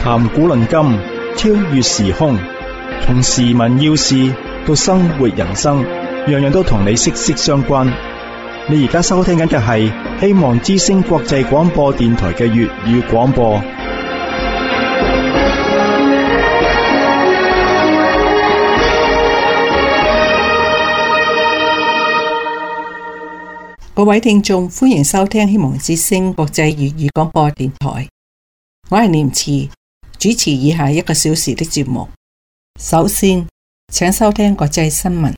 談古論今，超越時空，從時聞要事到生活人生，樣樣都同你息息相關。你而家收聽緊嘅係希望之聲國際廣播電台嘅粵語廣播。 各位聽眾，歡迎收聽希望之聲國際粵語廣播電台。我係念慈，主持以下1個小時的節目。首先，請收聽國際新聞。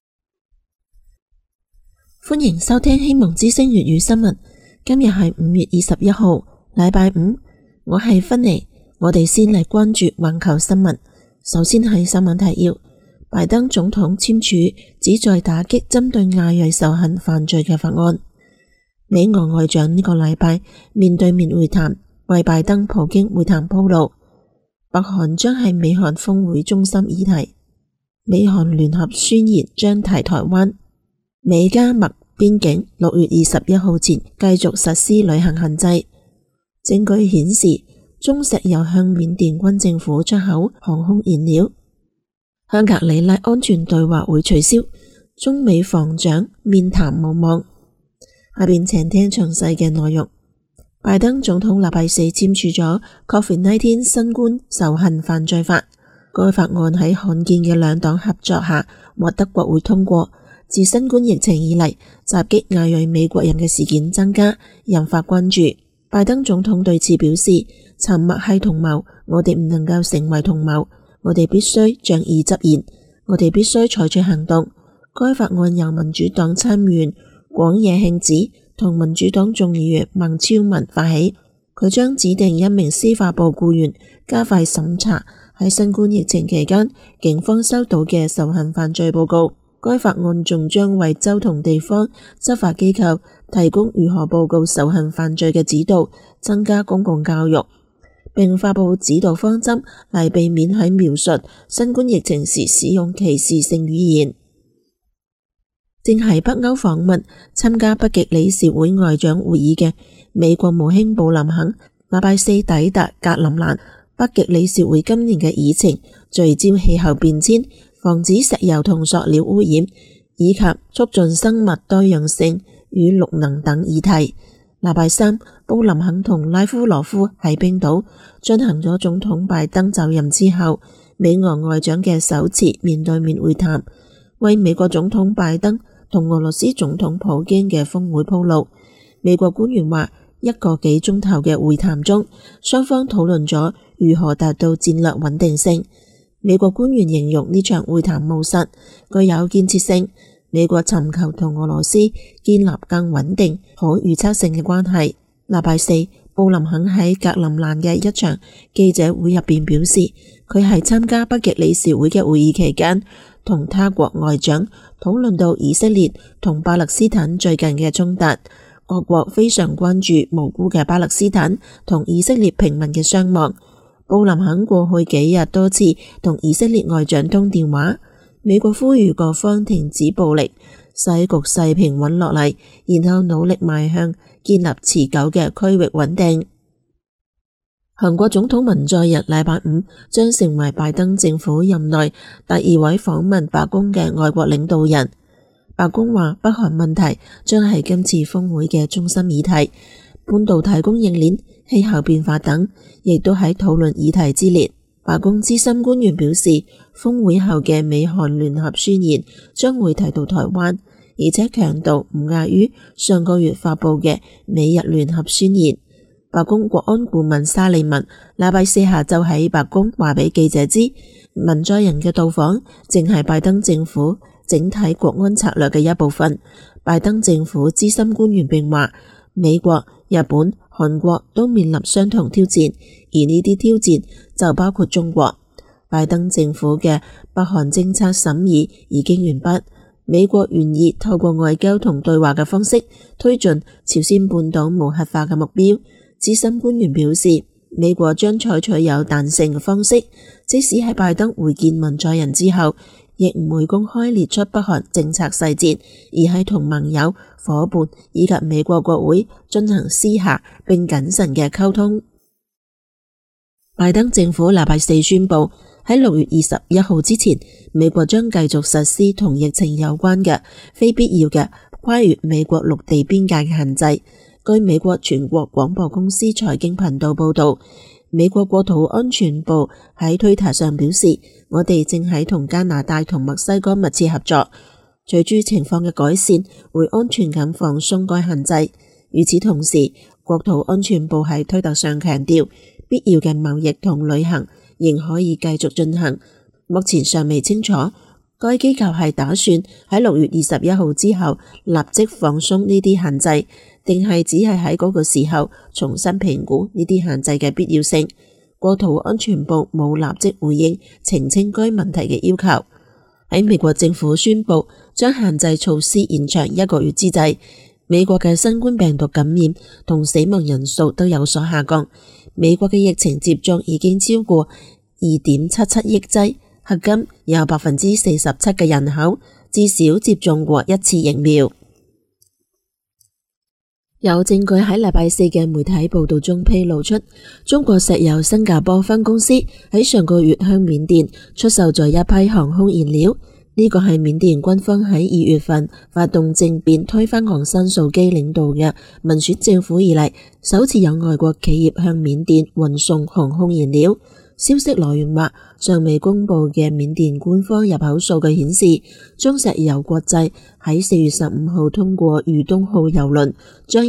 歡迎收聽希望之聲粵語新聞。今日係5月21號，禮拜五。我係芬妮。我哋先嚟關注環球新聞。首先係新聞提要：拜登總統簽署旨在打擊針對亞裔仇恨犯罪嘅法案。美俄外長呢個禮拜面對面會談，為拜登普京會談鋪路。北韓將係美韓峰會中心議題。美韓聯合宣言將提台灣。美加墨邊境6月21號前繼續實施旅行限制。證據顯示中石油向緬甸軍政府出口航空燃料。香格里拉安全對話會取消，中美防長面談無望。下邊請聽詳細嘅內容。拜登總統禮拜四簽署咗 COVID-19 新冠仇恨犯罪法。該法案喺罕見嘅兩黨合作下獲得國會通過。自新冠疫情以嚟，襲擊亞裔美國人嘅事件增加，引發關注。拜登總統對此表示：沉默係同謀，我哋唔能夠成為同謀，我哋必須仗義執言，我哋必須採取行動。該法案由民主黨參議員廣野慶子同民主黨眾議員孟超文發起，佢將指定1名司法部僱員加快審查喺新冠疫情期間警方收到嘅仇恨犯罪報告。該法案仲將為州同地方執法機構提供如何報告仇恨犯罪嘅指導，增加公共教育，並發布指導方針嚟避免喺描述新冠疫情時使用歧視性語言。正係北歐訪問參加北極理事會外長會議嘅美國務卿布林肯禮拜四抵達格陵蘭。北極理事會今年嘅議程聚焦氣候變遷、防止石油同塑料污染以及促進生物多樣性與綠能等議題。禮拜三，布林肯同拉夫羅夫喺冰島進行咗總統拜登就任之後美俄外長嘅首次面對面會談，為美國總統拜登同俄羅斯總統普京嘅峰會鋪路。美國官員話，1個幾鐘頭嘅會談中，雙方討論咗如何達到戰略穩定性。美國官員形容呢場會談務實，具有建設性。美國尋求同俄羅斯建立更穩定、可預測性嘅關係。禮拜四，布林肯喺格陵蘭嘅一場記者會入邊表示，佢係參加北極理事會嘅會議期間，同他國外長討論到以色列同巴勒斯坦最近嘅衝突，各國非常關注無辜嘅巴勒斯坦同以色列平民嘅傷亡。布林肯過去幾日多次同以色列外長通電話，美國呼籲各方停止暴力，使局勢平穩落嚟，然後努力邁向建立持久嘅區域穩定。韓國總統文在寅禮拜五將成為拜登政府任內第2位訪問白宮嘅外國領導人。白宮話，北韓問題將係今次峰會嘅中心議題，半導體供應鏈、氣候變化等亦都喺討論議題之列。白宮資深官員表示，峰會後嘅美韓聯合宣言將會提到台灣，而且強度唔亞於上個月發佈嘅美日聯合宣言。白宮國安顧問沙利文禮拜四下晝喺白宮話俾記者知，文在寅嘅到訪正係拜登政府整體國安策略嘅一部分。拜登政府資深官員並話，美國、日本、韓國都面臨相同挑戰，而呢啲挑戰就包括中國。拜登政府嘅北韓政策審議已經完畢，美國願意透過外交同對話嘅方式推進朝鮮半島無核化嘅目標。資深官員表示，美國將採取有彈性嘅方式，即使喺拜登會見文在寅之後，亦唔會公開列出北韓政策細節，而係同盟友、伙伴以及美國國會進行私下並謹慎嘅溝通。 拜登政府禮拜四宣布，喺6月21號之前，美國將繼續實施同疫情有關嘅非必要嘅跨越美國陸地邊界嘅限制。據美國全國廣播公司財經頻道報道，美國國土安全部喺推特上表示，我哋正喺同加拿大同墨西哥密切合作，隨住情況嘅改善，會安全咁放鬆該限制。與此同時，國土安全部喺推特上強調，必要嘅貿易同旅行仍可以繼續進行。目前尚未清楚，該機構係打算喺6月21號之後立即放鬆呢啲限制，定係只係喺嗰個時候重新評估呢啲限制嘅必要性。國土安全部冇立即回應澄清該問題嘅要求。喺美國政府宣布將限制措施延長1個月之際，美國嘅新冠病毒感染同死亡人數都有所下降。美國嘅疫情接種已經超過 2.77 億劑，迄今有 47% 嘅人口至少接種過1次疫苗。有證據喺禮拜四嘅媒體報道中披露出，中國石油新加坡分公司喺上個月向緬甸出售咗一批航空燃料。呢個係緬甸軍方喺2月份發動政變推翻昂山素基領導嘅民選政府以嚟，首次有外國企業向緬甸運送航空燃料。消息來源話，尚未公布嘅緬甸官方入口數據顯示，中石油國際喺4月15號通過豫東號郵輪，將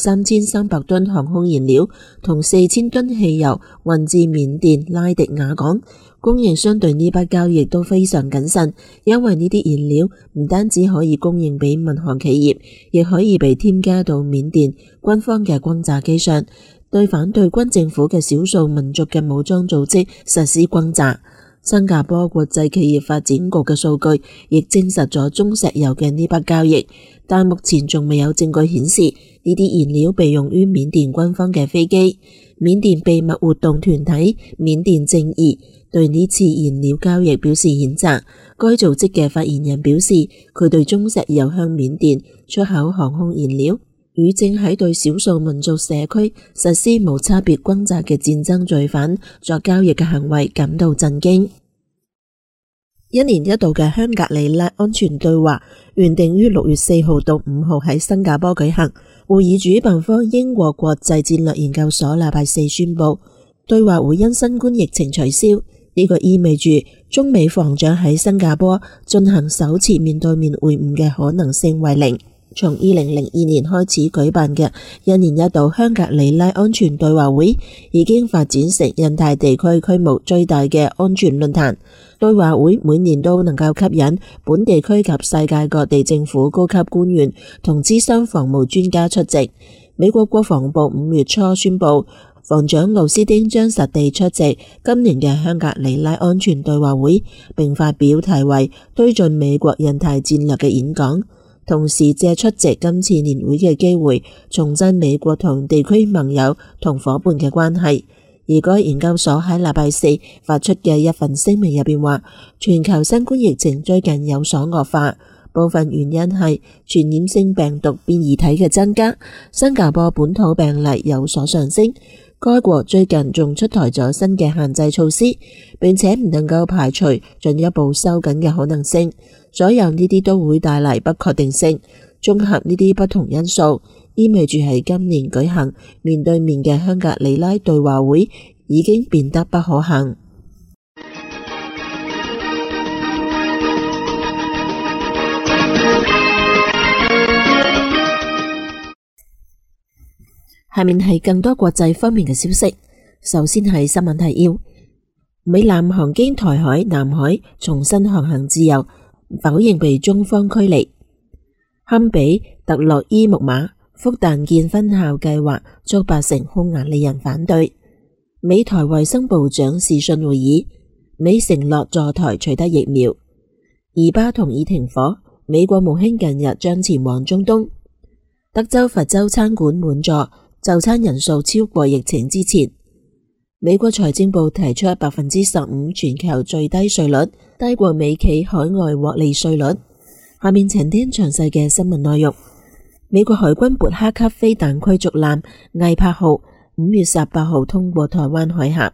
13300噸航空燃料同4000噸汽油運至緬甸拉迪亞港。供應商對呢筆交易都非常謹慎，因為呢啲燃料唔單止可以供應俾民航企業，亦可以被添加到緬甸軍方嘅轟炸機上，對反對軍政府嘅少數民族嘅武裝組織實施轟炸。新加坡國際企業發展局嘅數據亦證實咗中石油嘅呢筆交易，但目前仲未有證據顯示呢啲燃料被用於緬甸軍方嘅飛機。緬甸秘密活動團體緬甸正義對呢次燃料交易表示譴責。該組織嘅發言人表示，佢對中石油向緬甸出口航空燃料與正喺對少數民族社區實施無差別轟炸嘅戰爭罪犯作交易嘅行為感到震驚。1年一度嘅香格里拉安全對話原定於6月4號到5號喺新加坡舉行。會議主辦方英國國際戰略研究所禮拜四宣布，對話會因新冠疫情取消。呢個意味住中美防長喺新加坡進行首次面對面會晤嘅可能性為零。從2002年開始舉辦嘅1年一度香格里拉安全對話會已經發展成印太地區規模最大嘅安全論壇。對話會每年都能夠吸引本地區及世界各地政府高級官員同資深防務專家出席。美國國防部5月初宣布，防長奧斯汀將實地出席今年嘅香格里拉安全對話會，並發表題為推進美國印太戰略嘅演講，同時借出席今次年會嘅機會，重振美國同地區盟友同夥伴嘅關係。而該研究所喺禮拜四發出嘅一份聲明入邊話，全球新冠疫情最近有所惡化，部分原因係傳染性病毒變異體嘅增加，新加坡本土病例有所上升。該國最近仲出台咗新嘅限制措施，並且唔能夠排除進一步收緊嘅可能性。所有呢啲都會帶嚟不確定性。綜合呢啲不同因素，意味住喺今年舉行面對面嘅香格里拉對話會已經變得不可行。下面係更多國際方面嘅消息。首先係新聞提要：美南航經台海、南海重新航行自由，否認被中方驅離。堪比特洛伊木馬復旦建分校計劃遭8成匈牙利人反對。美台衛生部長視訊會議，美承諾助台取得疫苗。以巴同意停火，美國無兄近日將前往中東。德州佛州餐館滿座，就餐人數超過疫情之前。美國財政部提出 15% 全球最低稅率，低過美企海外獲利稅率。下面請聽詳細嘅新聞內容。美國海軍勃克級飛彈驅逐艦毅柏號5月18號通過台灣海峽，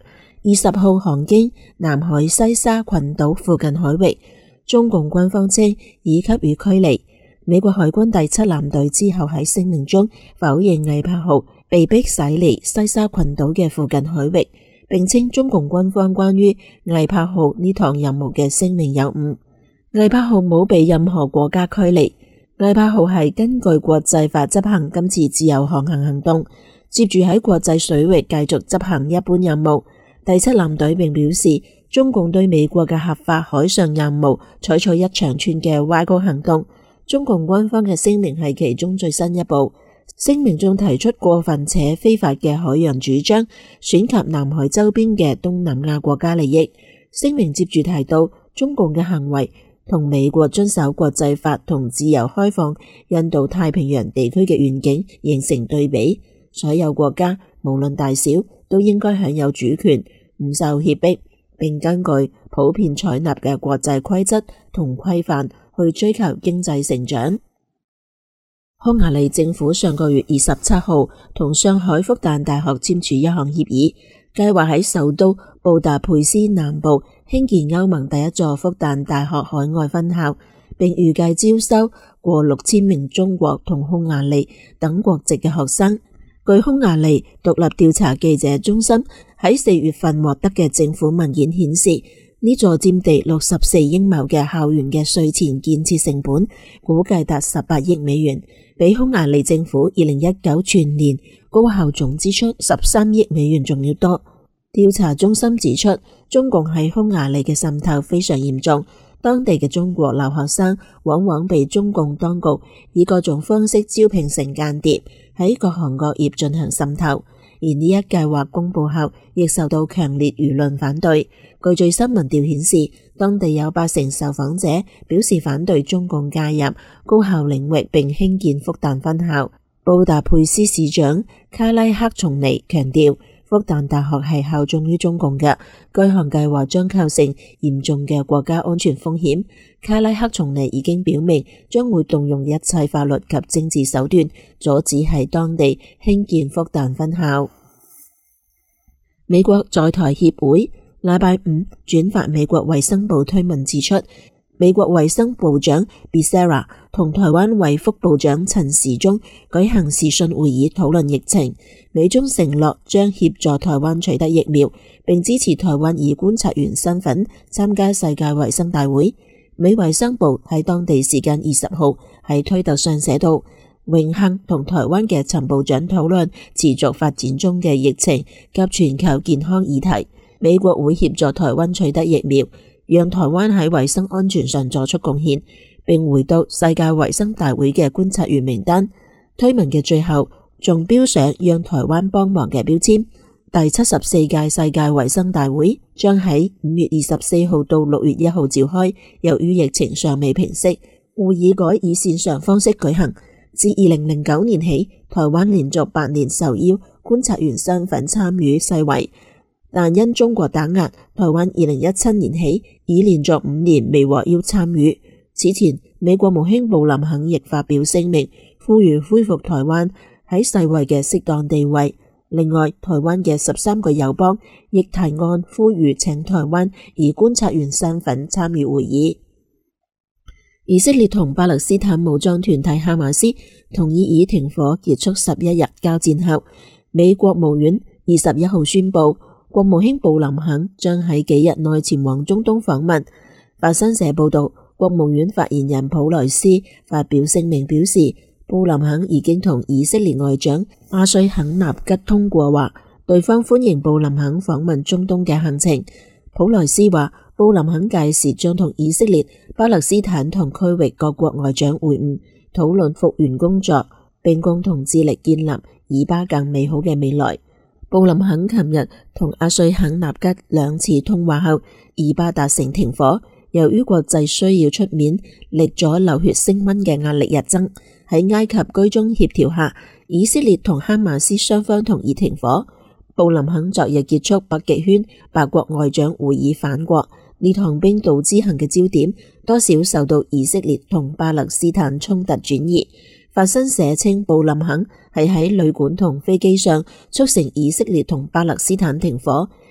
20號航經南海西沙群島附近海域，中共軍方稱已給予驅離。美國海軍第7艦隊之後喺聲明中否認毅柏號被迫駛離西沙群島嘅附近海域，並稱中共軍方關於毅柏號呢趟任務嘅聲明有誤。毅柏號冇被任何國家驅離，毅柏號係根據國際法執行今次自由航行行動，接住喺國際水域繼續執行一般任務。第7艦隊並表示，中共對美國嘅合法海上任務採取一長串嘅歪曲行動，中共軍方嘅聲明係其中最新一步。聲明中提出過分且非法嘅海洋主張，損及南海周邊嘅東南亞國家利益。聲明接住提到，中共嘅行為同美國遵守國際法同自由開放印度太平洋地區嘅願景形成對比。所有國家無論大小都應該享有主權，唔受脅迫，並根據普遍採納嘅國際規則同規範去追求經濟成長。匈牙利政府上個月27號同上海復旦大學簽署一項協議，計劃喺首都布達佩斯南部興建歐盟第一座復旦大學海外分校，並預計招收過6000名中國同匈牙利等國籍嘅學生。據匈牙利獨立調查記者中心喺4月份獲得嘅政府文件顯示，呢座佔地64英畝嘅校園嘅稅前建設成本估計達18億美元，比匈牙利政府2019全年高校總支出13億美元仲要多。調查中心指出，中共喺匈牙利嘅滲透非常嚴重，當地嘅中國留學生往往被中共當局以各種方式招聘成間諜，喺各行各業進行滲透。而呢一計劃公布後，亦受到強烈輿論反對。據最新民調顯示，當地有80%受訪者表示反對中共介入高校領域並興建復旦分校。布達佩斯市長卡拉克松尼強調，復旦大學係效忠於中共嘅，該項計劃將構成嚴重嘅國家安全風險。卡拉克松尼已經表明將會動用一切法律及政治手段，阻止喺當地興建復旦分校。美國在台協會禮拜五轉發美國衛生部推文指出，美國衛生部長 Becerra 同台灣衛福部長陳時中舉行視訊會議討論疫情，美中承諾將協助台灣取得疫苗，並支持台灣以觀察員身份參加世界衛生大會。美衛生部喺當地時間20號喺推特上寫道，榮幸同台灣嘅陳部長討論持續發展中嘅疫情及全球健康議題，美國會協助台灣取得疫苗，讓台灣喺衛生安全上作出貢獻，並回到世界衛生大會嘅觀察員名單。推文嘅最後仲標上讓台灣幫忙嘅標籤。第74屆世界衛生大會將喺5月24號到6月1號召開，由於疫情尚未平息，會議改以線上方式舉行。自2009年起，台灣連續8年受邀觀察員身份參與世衛，但因中國打壓，台灣2017年起已連續5年未獲邀參與。此前，美國務卿布林肯亦發表聲明，呼籲恢復台灣喺世衛嘅適當地位。另外，台灣嘅13個友邦亦提案呼籲請台灣以觀察員身份參與會議。以色列同巴勒斯坦武裝團體哈馬斯同意以停火結束11日交戰後，美國務院21號宣布，國務卿布林肯將喺幾日內前往中東訪問。法新社報道，國務院發言人普萊斯發表聲明表示，布林肯已經同以色列外長阿瑞肯納吉通過話，對方歡迎布林肯訪問中東嘅行程。普萊斯話，布林肯屆時將同以色列、巴勒斯坦同區域各國外長會晤，討論復原工作，並共同致力建立以巴更美好嘅未來。布林肯琴日同阿瑞肯納吉2次通話後，以巴達成停火。由於國際需要出面力阻流血升溫嘅壓力日增，喺埃及居中協調下，以色列同哈馬斯雙方同意停火。布林肯昨日結束北極圈8國外長會議返國，呢趟冰島之行嘅焦點多少受到以色列同巴勒斯坦衝突轉移。法新社稱，布林肯係喺旅館同飛機上促成以色列同巴勒斯坦停火，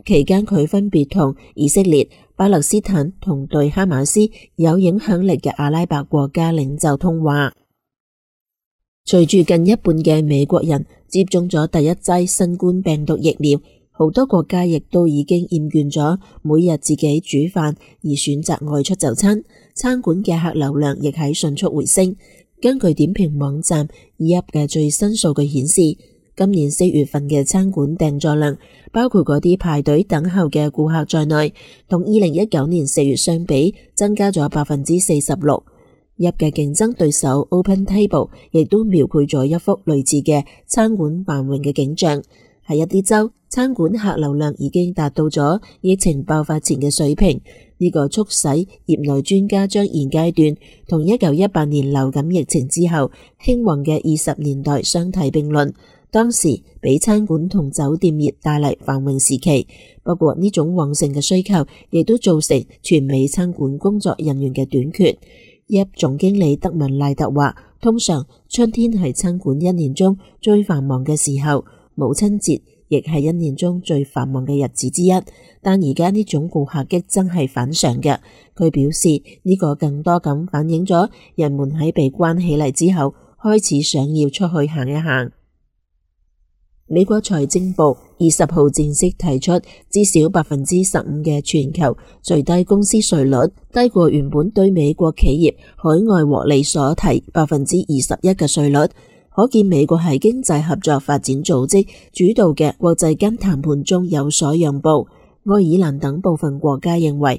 期間佢分別同以色列、巴勒斯坦同對哈馬斯有影響力嘅阿拉伯國家領袖通話。隨住近一半嘅美國人接種咗第一劑新冠病毒疫苗，好多國家亦都已經厭倦咗每日自己煮飯而選擇外出就餐，餐館嘅客流量亦喺迅速回升。根據點評網站 Yelp 嘅最新數據顯示，今年4月份嘅餐館訂座量，包括嗰啲排隊等候嘅顧客在內，同2019年4月相比，增加咗46%。入嘅競爭對手 OpenTable 亦都描繪咗一幅類似嘅餐館繁榮嘅景象。喺一啲州，餐館客流量已經達到咗疫情爆發前嘅水平。呢個促使業內專家將現階段同1918年流感疫情之後興旺嘅20年代相提並論。當時俾餐館同酒店業帶嚟繁榮時期，不過呢種旺盛嘅需求亦都造成全美餐館工作人員嘅短缺。Yelp 總經理德文賴特話，通常春天係餐館一年中最繁忙嘅時候，母親節亦係一年中最繁忙嘅日子之一。但而家呢種顧客激增係反常嘅。佢表示呢個更多咁反映咗人們喺被關起嚟之後，開始想要出去行一行。美國財政部20號正式提出，至少 15% 嘅全球最低公司稅率，低過原本對美國企業海外獲利所提 21% 嘅稅率。可見美國喺經濟合作發展組織主導嘅國際間談判中有所讓步。愛爾蘭等部分國家認為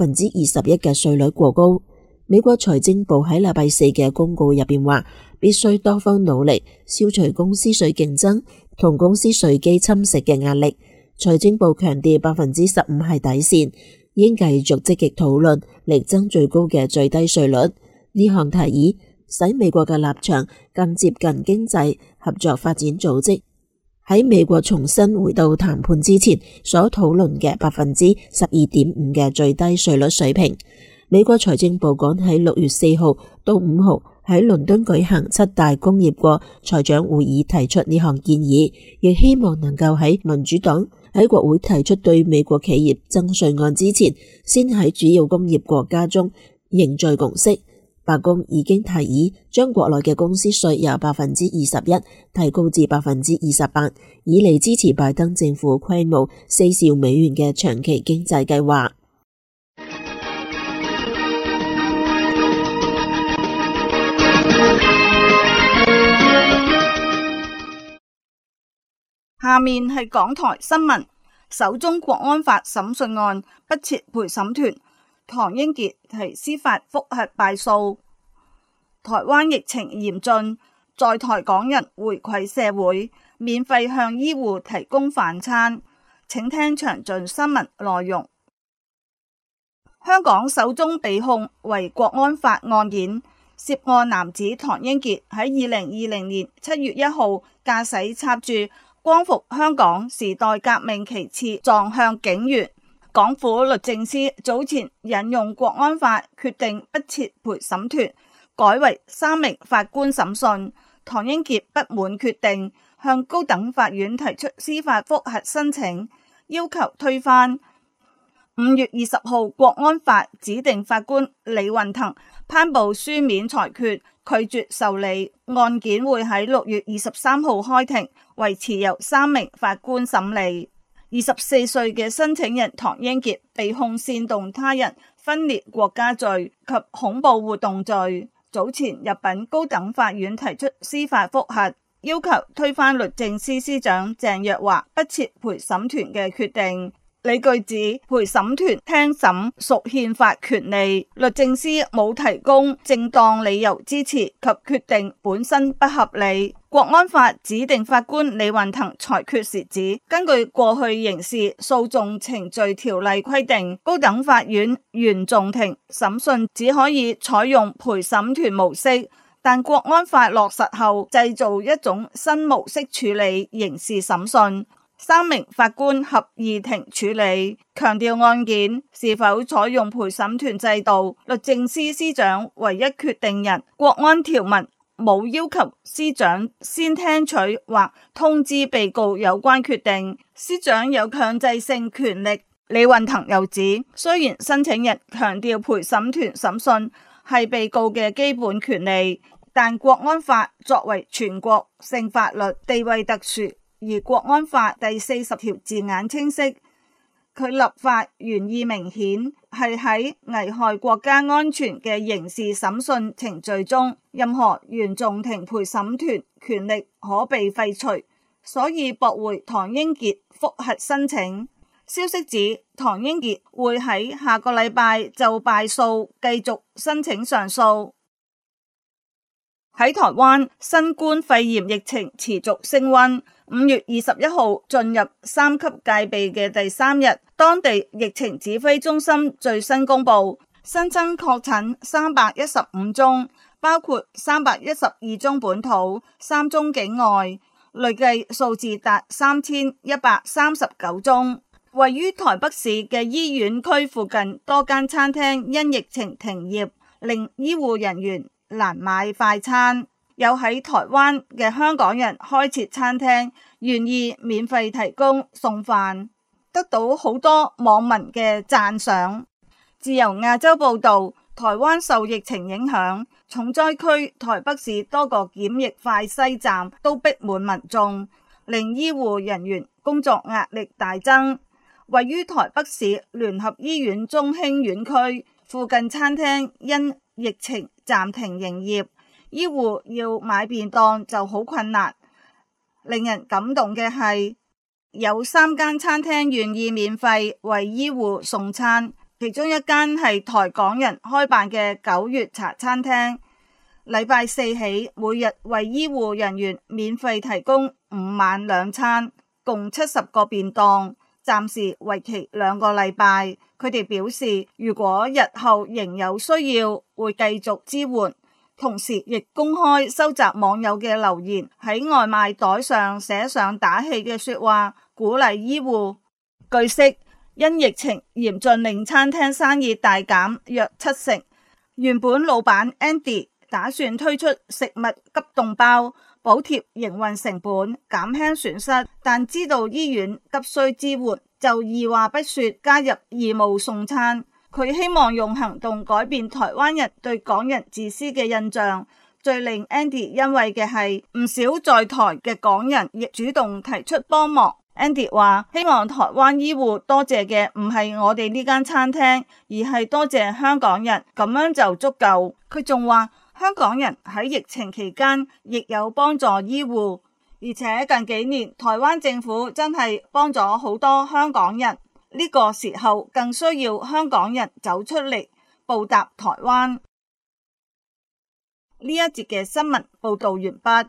21% 嘅稅率過高。美國財政部喺禮拜四嘅公告入邊話，必須多方努力消除公司稅競爭同公司稅基侵蝕嘅壓力。財政部強調 15% 係底線，應繼續積極討論力爭最高嘅最低稅率。呢項提議使美國嘅立場更接近經濟合作發展組織喺美國重新回到談判之前所討論嘅 12.5% 嘅最低稅率水平。美國財政部趕喺6月4號到5號喺倫敦舉行7大工業國財長會議，提出呢項建議，亦希望能夠喺民主黨喺國會提出對美國企業徵稅案之前，先喺主要工業國家中凝聚共識。白宮已經提議將國內嘅公司稅由 21% 提高至 28%， 以嚟支持拜登政府規模4兆美元嘅長期經濟計劃。 下面係港台新聞。首宗國安法審訊案不設陪審團，唐英傑提司法覆核敗訴。台灣疫情嚴峻，在台港人回饋社會，免費向醫護提供飯餐。請聽詳盡新聞內容。香港首宗被控為國安法案件，涉案男子唐英傑喺2020年7月1號駕駛插住光復香港時代革命旗幟撞向警員。港府律政司早前引用國安法決定不設陪審團，改為3名法官審訊。唐英傑不滿決定，向高等法院提出司法覆核申請，要求推翻。5月20號，國安法指定法官李運騰頒布書面裁決，拒絕受理。案件會喺6月23號開庭，維持由3名法官審理。24歲嘅申請人唐英傑被控煽動他人分裂國家罪及恐怖活動罪，早前入稟高等法院提出司法覆核，要求推翻律政司司長鄭若驊不設陪審團嘅決定。理據指陪審團聽審屬憲法權利，律政司冇提供正當理由支持及決定本身不合理。國安法指定法官李運騰裁決時指，根據過去刑事訴訟程序條例規定，高等法院原訟庭審訊只可以採用陪審團模式，但國安法落實後製造一種新模式處理刑事審訊。3名法官合議庭處理，強調案件是否採用陪審團制度，律政司司長唯一決定人，國安條文冇要求司長先聽取或通知被告有關決定，司長有強制性權力。李運騰又指，雖然申請人強調陪審團審訊係被告嘅基本權利，但國安法作為全國性法律，地位特殊，而國安法第40條字眼清晰，佢立法原意明顯係喺危害國家安全嘅刑事審訊程序中，任何原訟庭陪審團權力可被廢除，所以駁回唐英傑覆核申請。消息指，唐英傑會喺下個禮拜就敗訴繼續申請上訴。喺台灣，新冠肺炎疫情持續升溫，5月21號進入3級戒備嘅第3日，當地疫情指揮中心最新公布，新增確診315宗，包括312宗本土、3宗境外，累計數字達3139宗。位於台北市嘅醫院區附近多間餐廳因疫情停業，令醫護人員難買快餐。有喺台灣嘅香港人開設餐廳，願意免費提供送飯，得到好多網民嘅讚賞。自由亞洲報道，台灣受疫情影響，重災區台北市多個檢疫快篩站都逼滿民眾，令醫護人員工作壓力大增。位於台北市聯合醫院中興院區附近餐廳因疫情暫停營業，醫護要買便當就好困難。令人感動嘅係，有3間餐廳願意免費為醫護送餐，其中一間係台港人開辦嘅9月茶餐廳，禮拜4起每日為醫護人員免費提供5晚2餐，共70個便當。暫時為期2個禮拜，佢哋表示如果日後仍有需要，會繼續支援。同時亦公開收集網友嘅留言，喺外賣袋上寫上打氣嘅說話，鼓勵醫護。據悉，因疫情嚴峻令餐廳生意大減約70%。原本老闆 Andy 打算推出食物急凍包，補貼營運成本，減輕損失，但知道醫院急需支援，就二話不說加入義務送餐。佢希望用行動改變台灣人對港人自私嘅印象。最令 Andy 欣慰嘅係，唔少在台嘅港人亦主動提出幫忙。Andy 話希望台灣醫護多謝嘅唔係我哋呢間餐廳，而係多謝香港人，咁樣就足夠。佢仲話香港人喺疫情期間亦有幫助醫護，而且近幾年台灣政府真係幫咗好多香港人，呢個時候更需要香港人走出嚟報答台灣。呢一節嘅新聞報道完畢。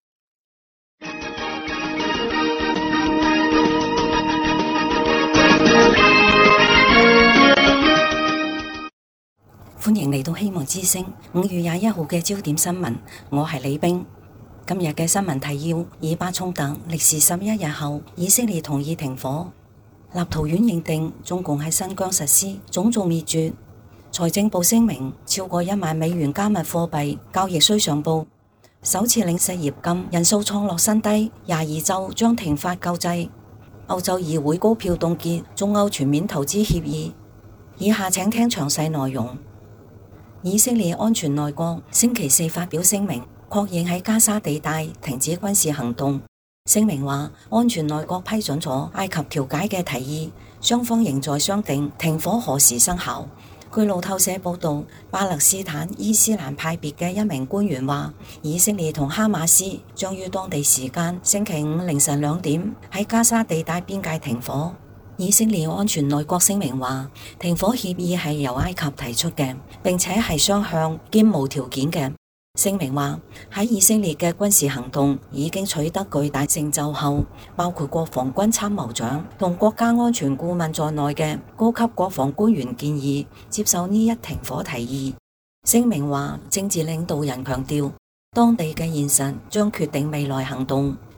歡迎嚟到希望之聲5月21號嘅焦點新聞，我係李冰。今日嘅新聞提要：以巴衝突歷時11日後，以色列同意停火。立陶宛認定中共喺新疆實施種族滅絕。財政部聲明，超過1萬美元加密貨幣交易需上報。首次領失業金人數創落新低，22州將停發救濟。歐洲議會高票凍結中歐全面投資協議。以下請聽詳細內容。以色列安全內閣星期4發表聲明，確認喺加沙地帶停止軍事行動。聲明話，安全內閣批准咗埃及調解嘅提議，雙方仍在商定停火何時生效。據路透社報道，巴勒斯坦伊斯蘭派別嘅一名官員話，以色列同哈馬斯將於當地時間星期5凌晨2點喺加沙地帶邊界停火。以色列安全內閣聲明話，停火協議係由埃及提出嘅，並且係雙向兼無條件嘅。聲明話，喺以色列嘅軍事行動已經取得巨大成就後，包括國防軍參謀長同國家安全顧問在內嘅高級國防官員建議接受呢一停火提議。聲明話，政治領導人強調，當地嘅現實將決定未來行動。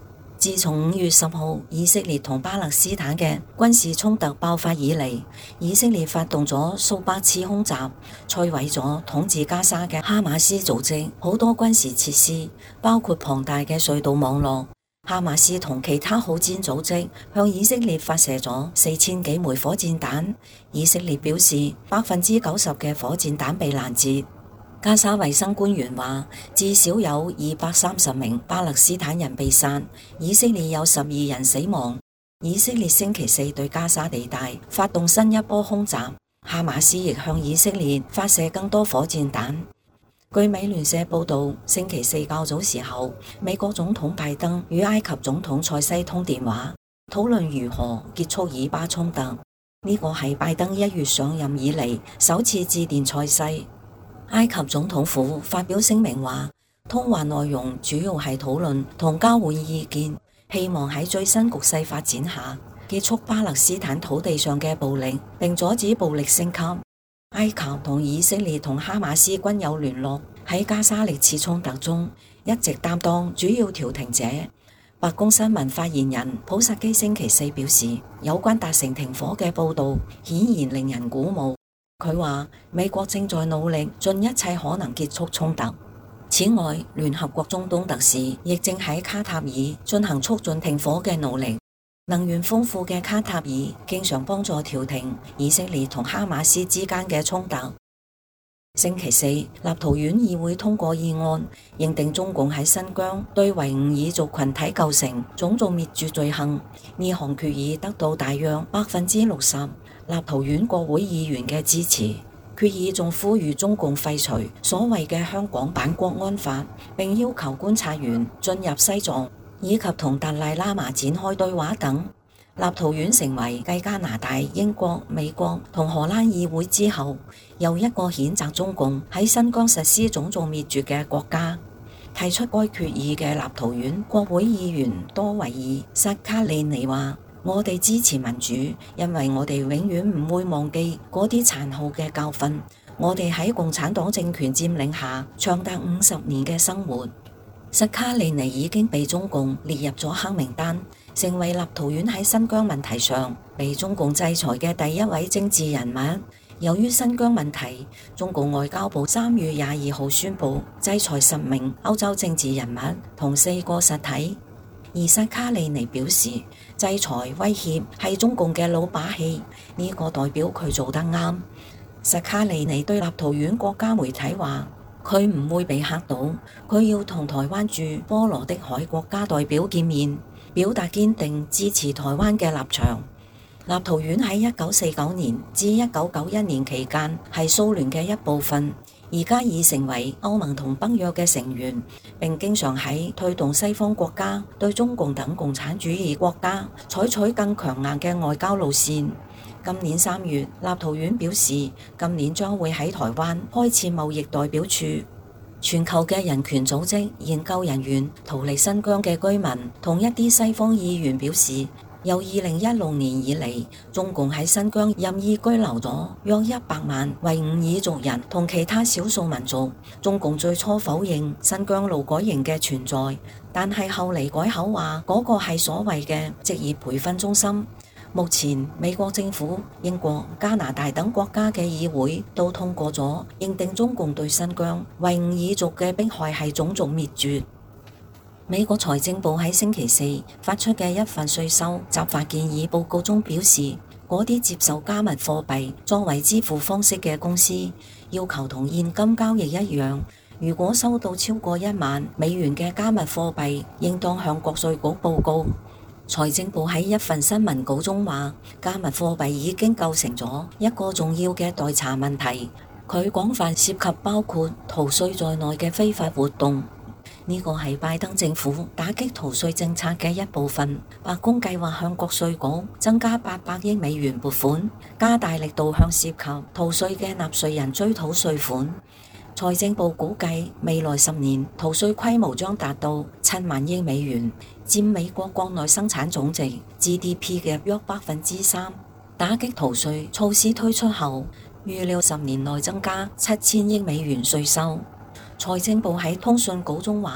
自從5月10號以色列同巴勒斯坦嘅軍事衝突爆發以嚟，以色列發動咗數百次空襲，摧毀咗統治加沙嘅哈馬斯組織好多軍事設施，包括龐大嘅隧道網絡。哈馬斯同其他好戰組織向以色列發射咗4000幾枚火箭彈，以色列表示90%嘅火箭彈被攔截。加沙衛生官員話，至少有230名巴勒斯坦人被殺，以色列有12人死亡。以色列星期四對加沙地帶發動新一波空襲，哈馬斯亦向以色列發射更多火箭彈。據美聯社報道，星期四較早時候，美國總統拜登與埃及總統塞西通電話，討論如何結束以巴衝突。呢個係拜登1月上任以嚟首次致電塞西。埃及總統府發表聲明話，通話內容主要係討論同交換意見，希望喺最新局勢發展下結束巴勒斯坦土地上嘅暴力，並阻止暴力升級。埃及同以色列同哈馬斯均有聯絡，喺加沙歷次衝突中一直擔當主要調停者。白宮新聞發言人普薩基星期四表示，有關達成停火嘅報道顯然令人鼓舞。佢話美國正在努力盡一切可能結束衝突。此外，聯合國中東特使亦正喺卡塔爾進行促進停火嘅努力。能源豐富嘅卡塔爾經常幫助調停以色列同哈馬斯之間嘅衝突。星期四，立陶宛議會通過議案，認定中共喺新疆對維吾爾族群體構成種族滅絕罪行。呢項決議得到大約60%立陶宛國會議員嘅支持。決議仲呼籲中共廢除所謂嘅香港版國安法，並要求觀察員進入西藏，以及同達賴喇嘛展開對話等。立陶宛成為繼加拿大、英國、美國同荷蘭議會之後，又一個譴責中共喺新疆實施種族滅絕嘅國家。提出該決議嘅立陶宛國會議員多維爾薩卡利尼話，我哋支持民主，因為我哋永遠唔會忘記嗰啲殘酷嘅教訓。我哋喺共產黨政權佔領下長達50年嘅生活。薩卡利尼已經被中共列入咗黑名單，成為立陶宛喺新疆問題上被中共制裁嘅第一位政治人物。由於新疆問題，中共外交部3月22號宣布制裁10名歐洲政治人物同4個實體。而薩卡利尼表示，制裁威脅係中共嘅老把戲，呢個代表佢做得啱。薩卡利尼對立陶宛國家媒體話，佢唔會被嚇到，佢要同台灣駐波羅的海國家代表見面，表達堅定支持台灣嘅立場。立陶宛喺1949年至1991年期間係蘇聯嘅一部分，而家已成為歐盟同北約嘅成員，並經常喺推動西方國家對中共等共產主義國家採取更強硬嘅外交路線。今年3月，立陶宛表示今年將會喺台灣開設貿易代表處。全球嘅人權組織研究人員、逃離新疆嘅居民同一啲西方議員表示，由2016年以嚟，中共喺新疆任意居留咗約100萬維吾爾族人同其他少數民族。中共最初否認新疆勞改營嘅存在，但係後嚟改口話嗰個係所謂嘅職業培訓中心。目前美國政府、英國、加拿大等國家嘅議會都通過咗認定中共對新疆維吾爾族嘅迫害係種族滅絕。美國財政部喺星期四發出嘅一份稅收執法建議報告中表示，嗰啲接受加密貨幣作為支付方式嘅公司，要求同現金交易一樣，如果收到超過1萬美元嘅加密貨幣，應當向國稅局報告。財政部喺一份新聞稿中話，加密貨幣已經構成咗一個重要嘅待查問題，佢廣泛涉及包括逃稅在內嘅非法活動。呢個係拜登政府打擊逃稅政策嘅一部分。白宮計劃向國稅局增加800億美元撥款，加大力度向涉及逃稅嘅納稅人追討稅款。財政部估計未來10年逃稅規模將達到7萬億美元，佔美國國內生產總值 GDP 嘅約3%。打擊逃稅措施推出後，預料10年內增加7000億美元稅收。財政部喺通訊稿中話，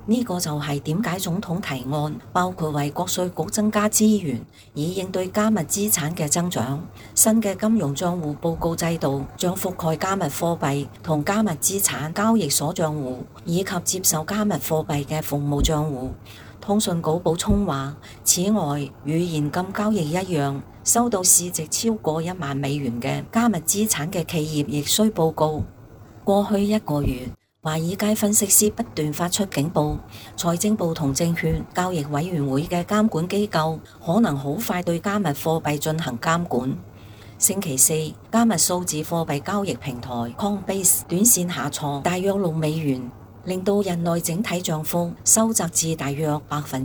呢個就係點解總統提案包括為國稅局增加資源，以應對加密資產嘅增長。新嘅金融賬戶報告制度將覆蓋加密貨幣同加密資產交易所賬戶，以及接受加密貨幣嘅服務賬戶。通訊稿補充話，此外，與現金交易一樣，收到市值超過1萬美元嘅加密資產嘅企業亦需報告。過去1個月，華爾街分析師不斷發出警報，財政部同證券交易委員會嘅監管機構可能好快對加密貨幣進行監管。星期四，加密數字貨幣交易平台 Coinbase 短線下挫大約6美元，令到日內整體漲幅收窄至大約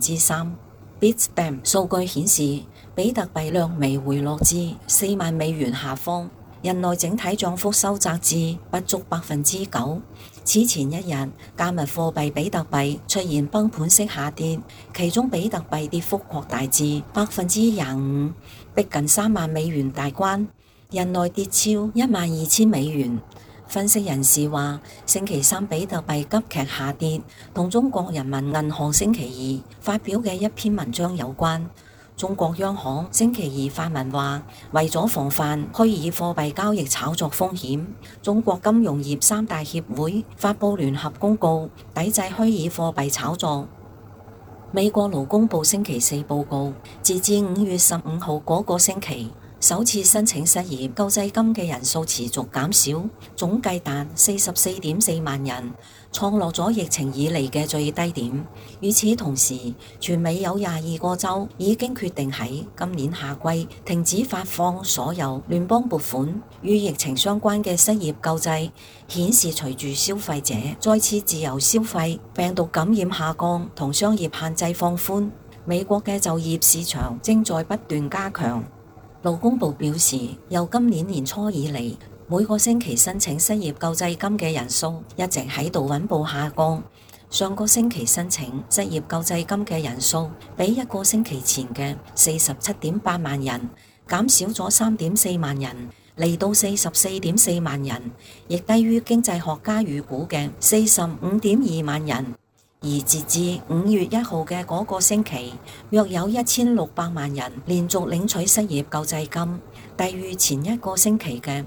3%。Bitstamp 數據顯示，比特幣略微回落至4萬美元下方，日內整體漲幅收窄至不足9%。此前一日，加密貨幣比特幣出現崩盤式下跌，其中比特幣跌幅擴大至25%，逼近3萬美元大關，日內跌超12000美元。分析人士話，星期三比特幣急劇下跌，同中國人民銀行星期二發表嘅一篇文章有關。中國央行星期二發文話，為咗防範虛擬貨幣交易炒作風險，中國金融業3大協會發佈聯合公告，抵制虛擬貨幣炒作。美國勞工部星期四報告，截至5月15號嗰個星期，首次申請失業救濟金嘅人數持續減少，總計達44.4萬人，創落咗疫情以嚟嘅最低點。與此同時，全美有22個州已經決定喺今年夏季停止發放所有聯邦撥款。與疫情相關嘅失業救濟顯示，隨住消費者再次自由消費，病毒感染下降同商業限制放寬，美國嘅就業市場正在不斷加強。勞工部表示，由今年年初以嚟，每個星期申請失業救濟金嘅人數一直喺度穩步下降。上個星期申請失業救濟金嘅人數比1個星期前嘅47.8萬人減少咗3.4萬人，嚟到44.4萬人，亦低於經濟學家預估嘅45.2萬人。而截至5月1號嘅嗰個星期，約有1600萬人連續領取失業救濟金，低於前一個星期嘅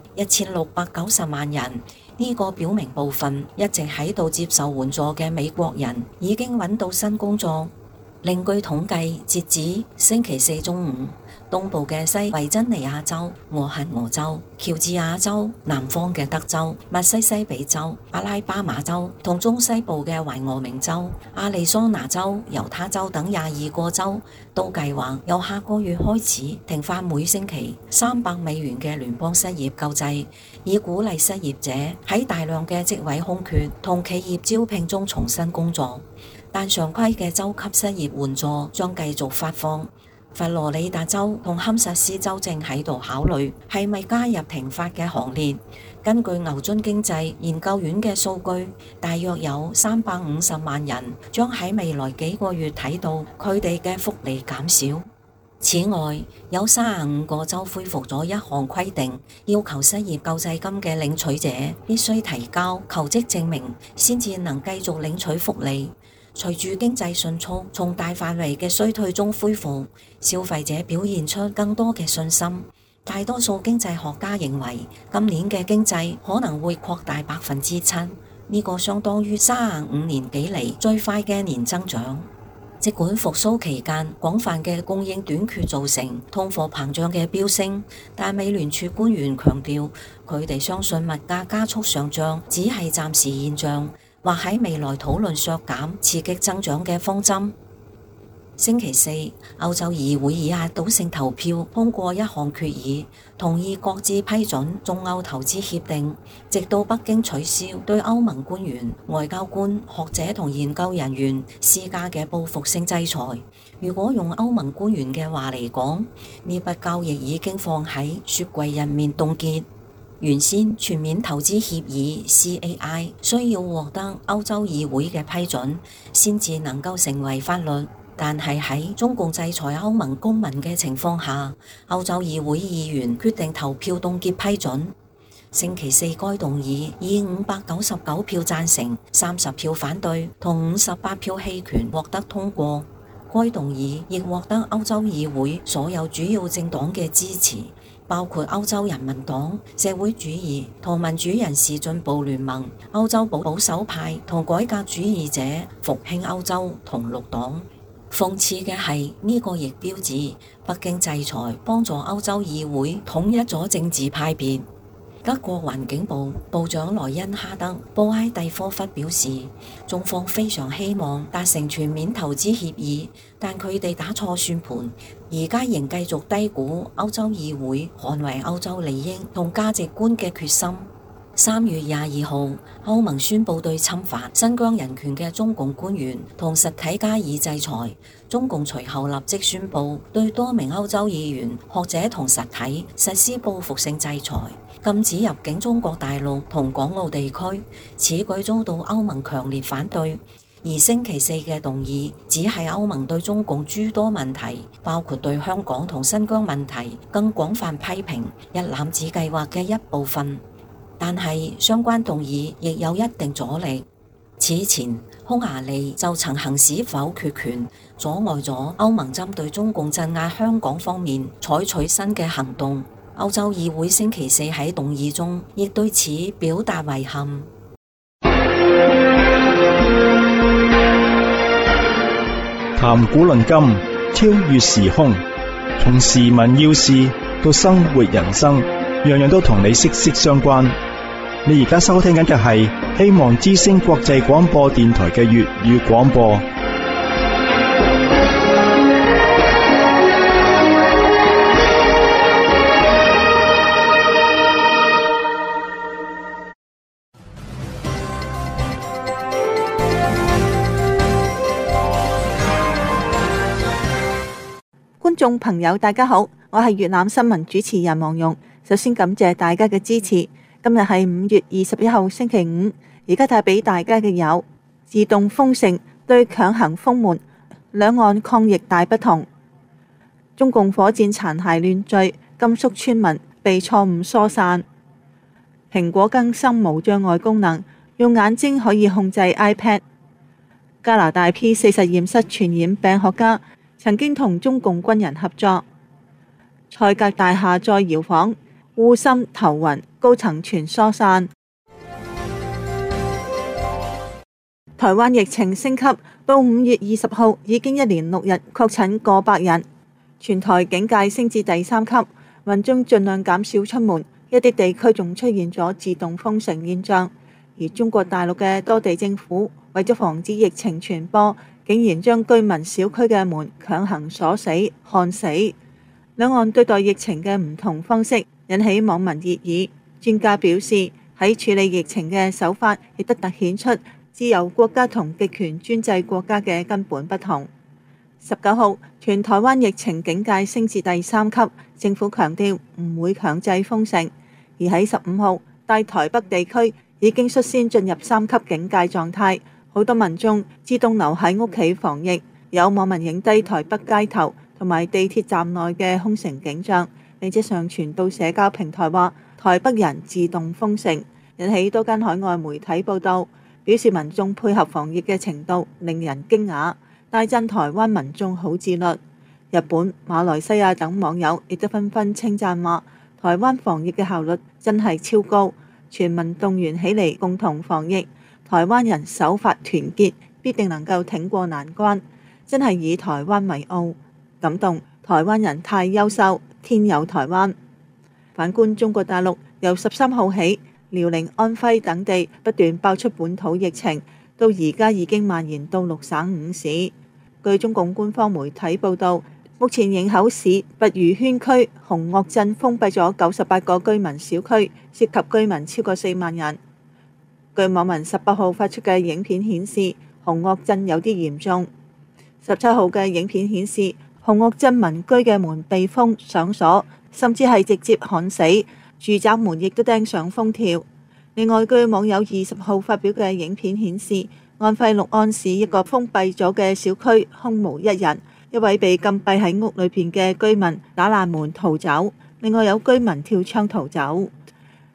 1690萬人。呢個表明部分一直喺度接受援助嘅美國人已經揾到新工作。另據統計，截至星期四中午，東部嘅西維珍尼亞州、俄亥俄州、喬治亞州、南方嘅德州、密西西比州、阿拉巴馬州同中西部嘅懷俄明州、亞利桑那州、猶他州等22個州都計劃由下個月開始停發每星期300美元嘅聯邦失業救濟，以鼓勵失業者喺大量嘅職位空缺同企業招聘中重新工作。但常規嘅州級失業援助將繼續發放。佛羅里達州同堪薩斯州正喺度考慮係咪加入停發嘅行列。根據牛津經濟研究院嘅數據，大約有350萬人將喺未來幾個月睇到佢哋嘅福利減少。此外，有35個州恢復咗一項規定，要求失業救濟金嘅領取者必須提交求職證明，先至能繼續領取福利。隨住經濟迅速從大範圍嘅衰退中恢復，消費者表現出更多嘅信心。大多數經濟學家認為，今年嘅經濟可能會擴大7%，呢個相當於35年幾嚟最快嘅年增長。儘管復甦期間廣泛嘅供應短缺造成通貨膨脹嘅飆升，但美聯儲官員強調，佢哋相信物價加速上漲只係暫時現象，或喺未來討論削減刺激增長嘅方針。星期四，歐洲議會以壓倒性投票通過一項決議，同意各自批准中歐投資協定，直到北京取消對歐盟官員、外交官、學者同研究人員施加嘅報復性制裁。如果用歐盟官員嘅話嚟講，呢筆交易已經放喺雪櫃入面凍結。原先全面投資協議 CAI 需要獲得歐洲議會嘅批准，先至能夠成為法律。但係喺中共制裁歐盟公民嘅情況下，歐洲議會議員決定投票凍結批准。 星期四該動議以599票贊成、30票反對同58票棄權獲得通過。該動議亦獲得歐洲議會所有主要政黨嘅支持，包括歐洲人民黨、社會主義同民主人士進步聯盟、歐洲保守派同改革主義者復興歐洲同綠黨。諷刺嘅係呢個亦標誌北京制裁幫助歐洲議會統一咗政治派別。德國環境部部長萊恩哈德·布埃蒂科夫表示，中方非常希望達成全面投資協議，但佢哋打錯算盤，而家仍繼續低估歐洲議會捍衛歐洲利益同價值觀嘅決心。3月22號，歐盟宣布對侵犯新疆人權嘅中共官員同實體加以制裁。中共隨後立即宣布對多名歐洲議員、學者同實體實施報復性制裁，禁止入境中國大陸同港澳地區。此舉遭到歐盟強烈反對。而星期四嘅動議只係歐盟對中共諸多問題，包括對香港同新疆問題更廣泛批評一攬子計劃嘅一部分。但係相關動議亦有一定阻力。此前，匈牙利就曾行使否決權，阻礙咗歐盟針對中共鎮壓香港方面採取新嘅行動。歐洲議會星期四喺動議中亦對此表達遺憾。 談古論今，超越時空，從時聞要事到生活人生，樣樣都同你息息相關。你而家收聽緊嘅係希望之聲國際廣播電台嘅粵語廣播。 觀眾朋友大家好，我係粵覽新聞主持人黃蓉。首先感謝大家嘅支持。今日係5月21號星期五，而家帶俾大家嘅有自動封城對強行封門，兩岸抗疫大不同；中共火箭殘骸亂墜，甘肅村民被錯誤疏散；蘋果更新無障礙功能，用眼睛可以控制 iPad；加拿大 P4 實驗室傳染病學家曾經同中共軍人合作；賽格大廈再搖晃，烏心頭暈，高層全疏散。台灣疫情升級，到5月20號已經一連6日確診過百人，全台警戒升至第3級，民眾盡量減少出門，一啲地區仲出現咗自動封城現象。而中國大陸嘅多地政府為咗防止疫情傳播，竟然將居民小區嘅門強行鎖死、焊死。兩岸對待疫情嘅唔同方式引起網民熱議。專家表示，喺處理疫情嘅手法亦都凸顯出自由國家同極權專制國家嘅根本不同。19號，全台灣疫情警戒升至第3級，政府強調唔會強制封城。而喺15號，大台北地區已經率先進入3級警戒狀態，好多民眾自動留喺屋企防疫。有網民影低台北街頭同埋地鐵站內嘅空城景象，並且上傳到社交平台，話台北人自動封城，引起多間海外媒體報道，表示民眾配合防疫嘅程度令人驚訝，大讚台灣民眾好自律。日本、馬來西亞等網友亦都紛紛稱讚，話台灣防疫嘅效率真係超高，全民動員起嚟共同防疫，台灣人守法團結，必定能夠挺過難關，真係以台灣為傲，感動台灣人太優秀，天有台灣。反觀中國大陸，由13號起，遼寧、安徽等地不斷爆出本土疫情，到而家已經蔓延到6省5市。據中共官方媒體報道，目前營口市拔魚圈區紅岳鎮封閉咗98個居民小區，涉及居民超過4萬人。據網民18號發出嘅影片顯示，紅岳鎮有啲嚴重。17號嘅影片顯示，紅岳鎮民居嘅門被封上鎖，甚至係直接焊死，住宅門亦都釘上封條。另外，據網友20號發表嘅影片顯示，安徽六安市一個封閉咗嘅小區空無一人，一位被禁閉喺屋裏邊嘅居民打爛門逃走，另外有居民跳窗逃走。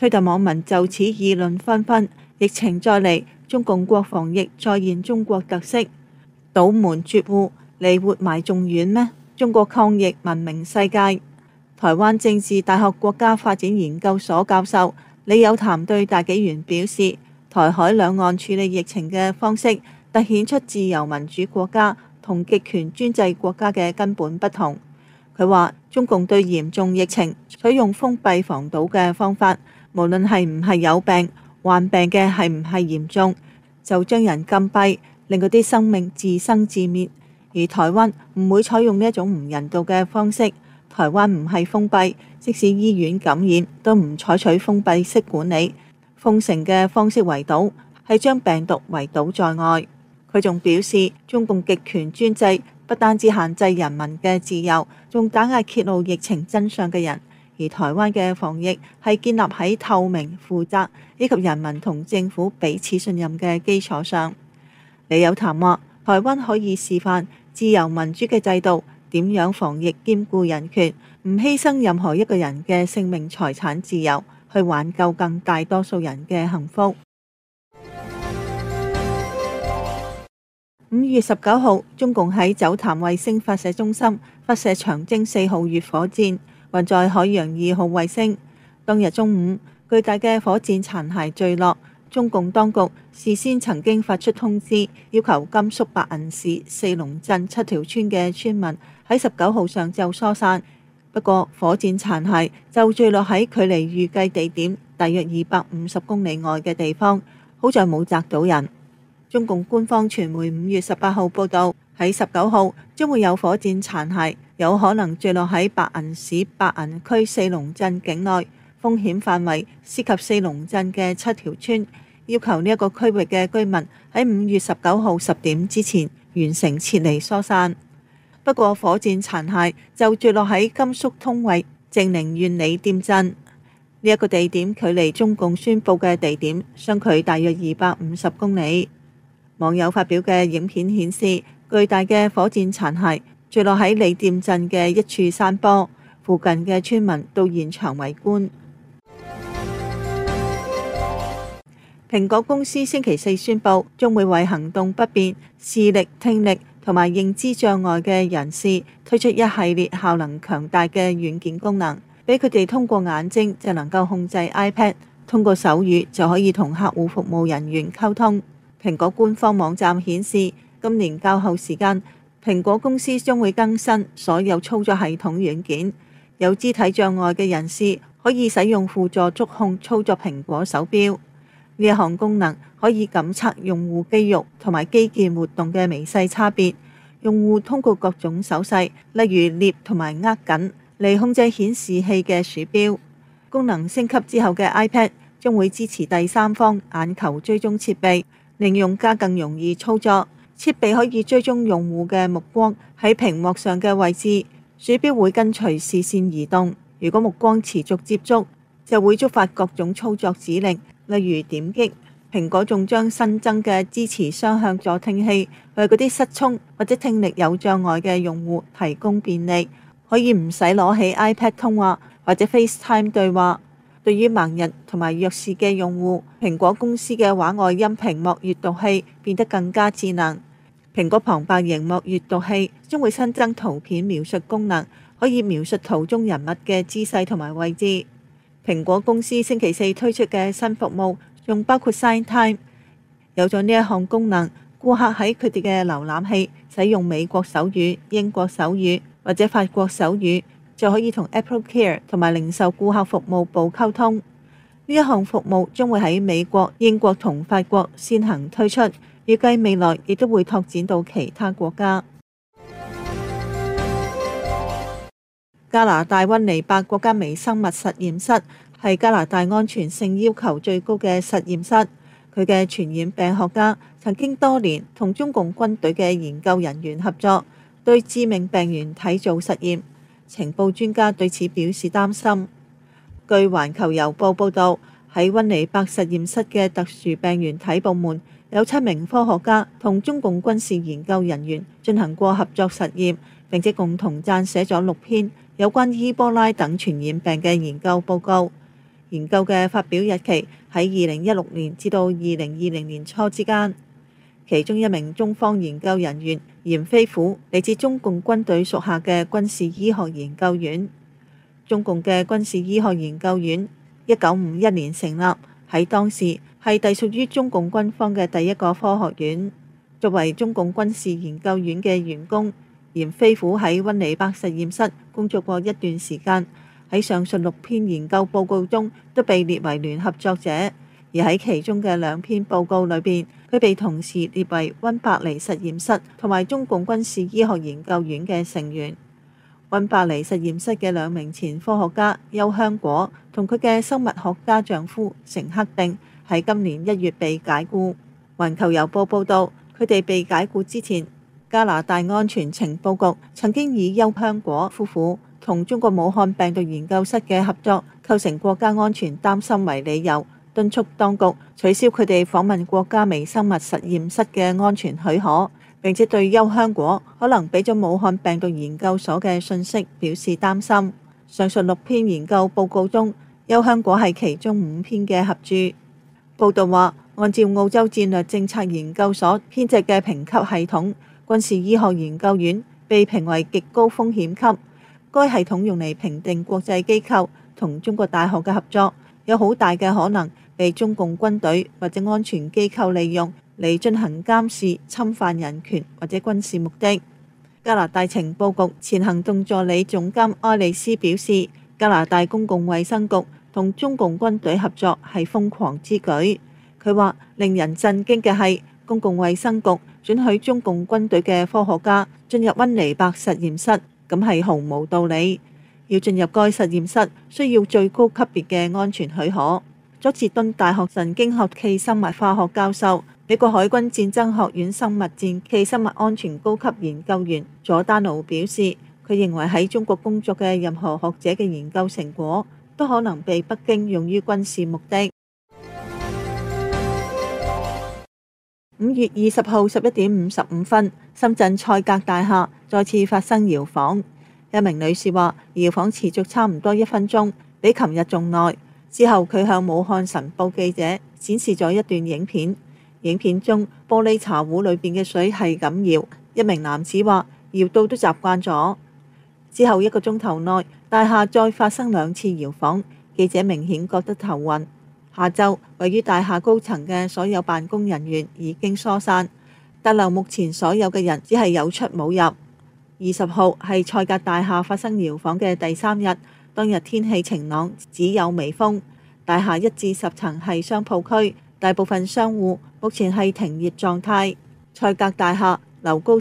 推特網民就此議論紛紛。疫情再嚟，中共國防疫再現中國特色，堵門絕戶，離活埋仲遠咩？中國抗疫聞名世界。台灣政治大學國家發展研究所教授李有潭對大紀元表示，台海兩岸處理疫情嘅方式凸顯出自由民主國家同極權專制國家嘅根本不同。佢話中共對嚴重疫情採用封閉防堵嘅方法，無論係唔係有病，患病嘅係唔係嚴重，就將人禁閉，令嗰啲生命自生自滅。而台灣唔會採用呢一種唔人道嘅方式。台灣唔係封閉，即使醫院感染都唔採取封閉式管理，封城嘅方式圍堵，係將病毒圍堵在外。佢仲表示，中共極權專制不單止限制人民嘅自由，仲打壓揭露疫情真相嘅人。而台灣嘅防疫係建立喺透明、負責以及人民同政府彼此信任嘅基礎上。李有潭話，台灣可以示範自由民主嘅制度點樣防疫兼顧人權，唔犧牲任何一個人嘅性命財產自由，去挽救更大多數人嘅幸福。5月19號，中共喺酒潭衛星發射中心發射長征4號月火箭，運載海洋2號衛星。當日中午，巨大嘅火箭殘骸墜落。中共當局事先曾經發出通知，要求甘肅白銀市四龍鎮7條村嘅村民喺19號上晝疏散。不過，火箭殘骸就墜落喺距離預計地點大約250公里外嘅地方，好在冇砸到人。中共官方傳媒5月18號報導，喺19號將會有火箭殘骸有可能墜落喺白銀市白銀區四龍鎮境內，風險範圍涉及四龍鎮嘅7條村，要求呢一個區域嘅居民喺5月19號10點之前完成撤離疏散。不過，火箭殘骸就墜落喺甘肅通惠正寧縣李店鎮，呢一個地點距離中共宣布嘅地點相距大約250公里。網友發表嘅影片顯示，巨大嘅火箭殘骸墜落喺李店鎮嘅一處山坡，附近嘅村民到現場圍觀。蘋果公司星期四宣布，將會為行動不便、視力、聽力同埋認知障礙嘅人士推出一系列效能強大嘅軟件功能，俾佢哋通過眼睛就能夠控制 iPad， 通過手語就可以同客戶服務人員溝通。蘋果官方網站顯示，今年較後時間，蘋果公司將會更新所有操作系統軟件。有肢體障礙嘅人士可以使用輔助觸控操作蘋果手錶。呢一項功能可以感測用戶肌肉同埋肌腱活動嘅微細差別。用戶通過各種手勢，例如捏同埋握緊，嚟控制顯示器嘅鼠標。功能升級之後嘅 iPad 將會支持第三方眼球追蹤設備，令用家更容易操作。設備可以追蹤用戶嘅目光喺屏幕上嘅位置，鼠標會跟隨視線移動。如果目光持續接觸，就會觸發各種操作指令，例如點擊。蘋果仲將新增嘅支持雙向助聽器，為嗰啲失聰或者聽力有障礙嘅用戶提供便利，可以唔使攞起 iPad 通話或者 FaceTime 對話。對於盲人同埋弱視嘅用戶，蘋果公司嘅畫外音屏幕閱讀器變得更加智能。蘋果旁白螢幕閱讀器將會新增圖片描述功能，可以描述圖中人物嘅姿勢同埋位置。蘋果公司星期四推出嘅新服務仲包括 SignTime。有咗呢一項功能，顧客喺佢哋嘅瀏覽器使用美國手語、英國手語或者法國手語，就可以同 Apple Care 同埋零售顧客服務部溝通。呢一項服務將會喺美國、英國同法國先行推出，預計未來亦都會拓展到其他國家。加拿大溫尼伯國家微生物實驗室係加拿大安全性要求最高嘅實驗室。佢嘅傳染病學家曾經多年同中共軍隊嘅研究人員合作，對致命病原體做實驗。情報專家對此表示擔心。據《環球郵報》報導，喺溫尼伯實驗室嘅特殊病原體部門有7名科學家同中共軍事研究人員進行過合作實驗，並且共同撰寫咗6篇有關伊波拉等傳染病嘅研究報告。 研究嘅發表日期喺2016年至到2020年初之間。其中一名中方研究人員嚴飛虎嚟自中共軍隊屬下嘅軍事醫學研究院。中共嘅軍事醫學研究院1951年成立，喺當時係隸屬於中共軍方嘅第一個科學院。作為中共軍事研究院嘅員工，嚴飛虎喺溫尼伯實驗室工作過一段時間，喺上述6篇研究報告中都被列為聯合作者，而喺其中嘅2篇報告裏邊，佢被同時列為溫伯尼實驗室同埋中共軍事醫學研究院嘅成員。溫伯尼實驗室嘅2名前科學家邱香果同佢嘅生物學家丈夫成克定喺今年1月被解雇。環球郵報報導，佢哋被解雇之前，加拿大安全情報局曾經以邱香果夫婦同中國武漢病毒研究室嘅合作構成國家安全擔心為理由，敦促當局取消佢哋訪問國家微生物實驗室嘅安全許可，並且對邱香果可能俾咗武漢病毒研究所嘅信息表示擔心。上述6篇研究報告中，邱香果係其中5篇嘅合著。報道話，按照澳洲戰略政策研究所編製嘅評級系統，軍事醫學研究院被評為極高風險級。該系統用嚟評定國際機構同中國大學嘅合作，有好大嘅可能被中共軍隊或者安全機構利用嚟進行監視、侵犯人權或者軍事目的。加拿大情報局前行動助理總監埃利斯表示，加拿大公共衛生局同中共軍隊合作係瘋狂之舉。佢話令人震驚嘅係，公共衛生局准許中共軍隊嘅科學家進入溫尼伯實驗室，咁係毫無道理。要進入該實驗室需要最高級別嘅安全許可。佐治敦大學神經學暨生物化學教授、美國海軍戰爭學院生物戰暨生物安全高級研究員佐丹奴表示，佢認為喺中國工作嘅任何學者嘅研究成果都可能被北京用於軍事目的。5月20號11點55分，深圳賽格大廈再次發生搖晃。一名女士話，搖晃持續差唔多1分鐘，比琴日仲耐。之後佢向武漢晨報記者展示咗一段影片，影片中玻璃茶壺裏邊嘅水係咁搖。一名男子話，搖到都習慣咗。之後1個鐘頭內，大廈再發生2次搖晃，記者明顯覺得頭暈。下晝，位於大廈高層嘅所有辦公人員已經疏散，大樓目前所有嘅人只係有出冇入。20號係賽格大廈發生搖晃嘅第3日，當日天氣晴朗，只有微風。大廈1至10層係商鋪區，大部分商戶目前係停業狀態。賽格大廈樓高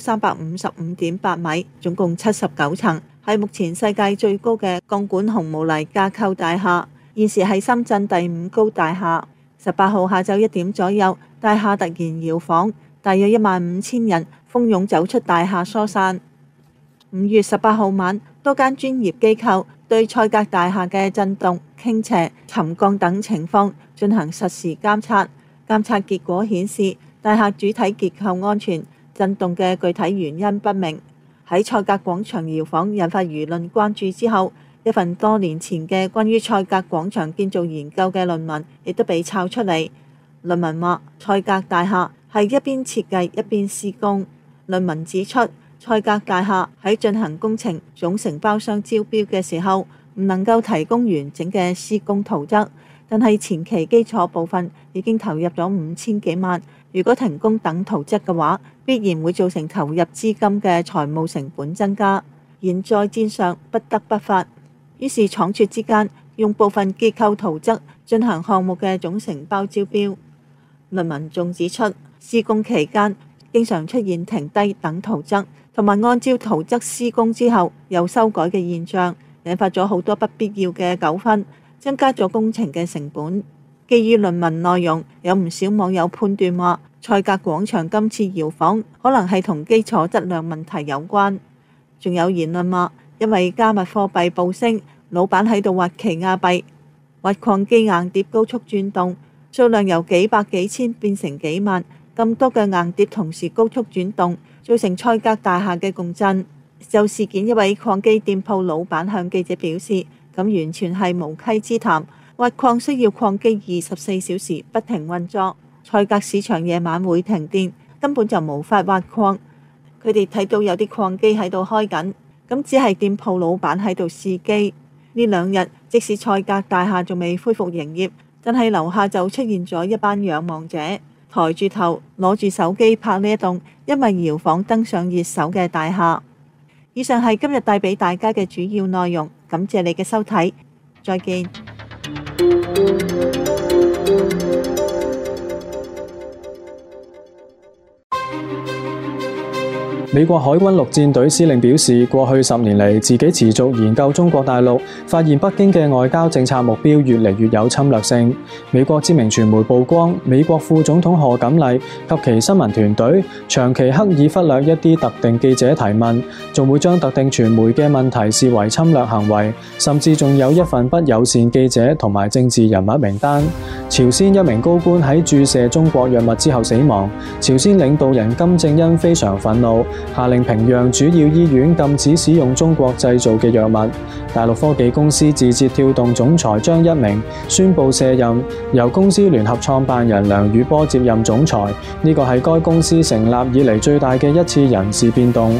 355.8米，總共79層，係目前世界最高嘅鋼管紅毛泥架構大廈。現時係深圳第5高大廈。18號下晝1點左右，大廈突然搖晃，大約15000人蜂擁走出大廈疏散。5月18號晚，多間專業機構對賽格大廈嘅震動、傾斜、沉降等情況進行實時監測。監測結果顯示，大廈主體結構安全，震動嘅具體原因不明。喺賽格廣場搖晃引發輿論關注之後，一份多年前嘅關於賽格廣場建造研究嘅論文亦都被抄出嚟。論文話，賽格大廈係一邊設計一邊施工。論文指出，賽格大廈喺進行工程總承包商招標嘅時候，唔能夠提供完整嘅施工圖則，但係前期基礎部分已經投入咗5000幾萬。如果停工等圖則嘅話，必然會造成投入資金嘅財務成本增加。現在戰上不得不發，於是倉促之間用部分結構圖則進行項目嘅總承包招標。論文仲指出，施工期間經常出現停低等圖則，同埋按照圖則施工之後又修改嘅現象，引發咗好多不必要嘅糾紛，增加咗工程嘅成本。基於論文內容，有唔少網友判斷話，賽格廣場今次搖晃可能係同基礎質量問題有關。仲有言論話，因為加密貨幣暴升，老闆喺度挖期亞幣，挖礦機硬碟高速轉動，數量由幾百幾千變成幾萬，咁多嘅硬碟同時高速轉動，造成賽格大廈嘅共振。就事件，一位礦機店鋪老闆向記者表示，咁完全係無稽之談， 挖礦需要礦機24小時不停運作，塞格市場夜晚會停電，根本就無法挖礦。佢哋睇到有啲礦機喺度開緊，咁只係店鋪老闆喺度試機。呢2日，即使塞格大廈仲未恢復營業，但係樓下就出現咗一班仰望者，抬住頭攞住手機拍呢一棟因為搖晃登上熱搜嘅大廈。以上係今日帶俾大家嘅主要內容，感謝你嘅收睇，再見。 美國海軍陸戰隊司令表示，過去10年嚟，自己持續研究中國大陸，發現北京嘅外交政策目標越嚟越有侵略性。美國知名傳媒曝光，美國副總統賀錦麗及其新聞團隊長期刻意忽略一啲特定記者提問，仲會將特定傳媒嘅問題視為侵略行為，甚至仲有一份不友善記者同埋政治人物名單。朝鮮一名高官喺注射中國藥物之後死亡，朝鮮領導人金正恩非常憤怒，下令平壤主要醫院禁止使用中國製造嘅藥物。大陸科技公司字節跳動總裁張一鳴宣布卸任，由公司聯合創辦人梁宇波接任總裁。呢個係該公司成立以嚟最大嘅一次人事變動。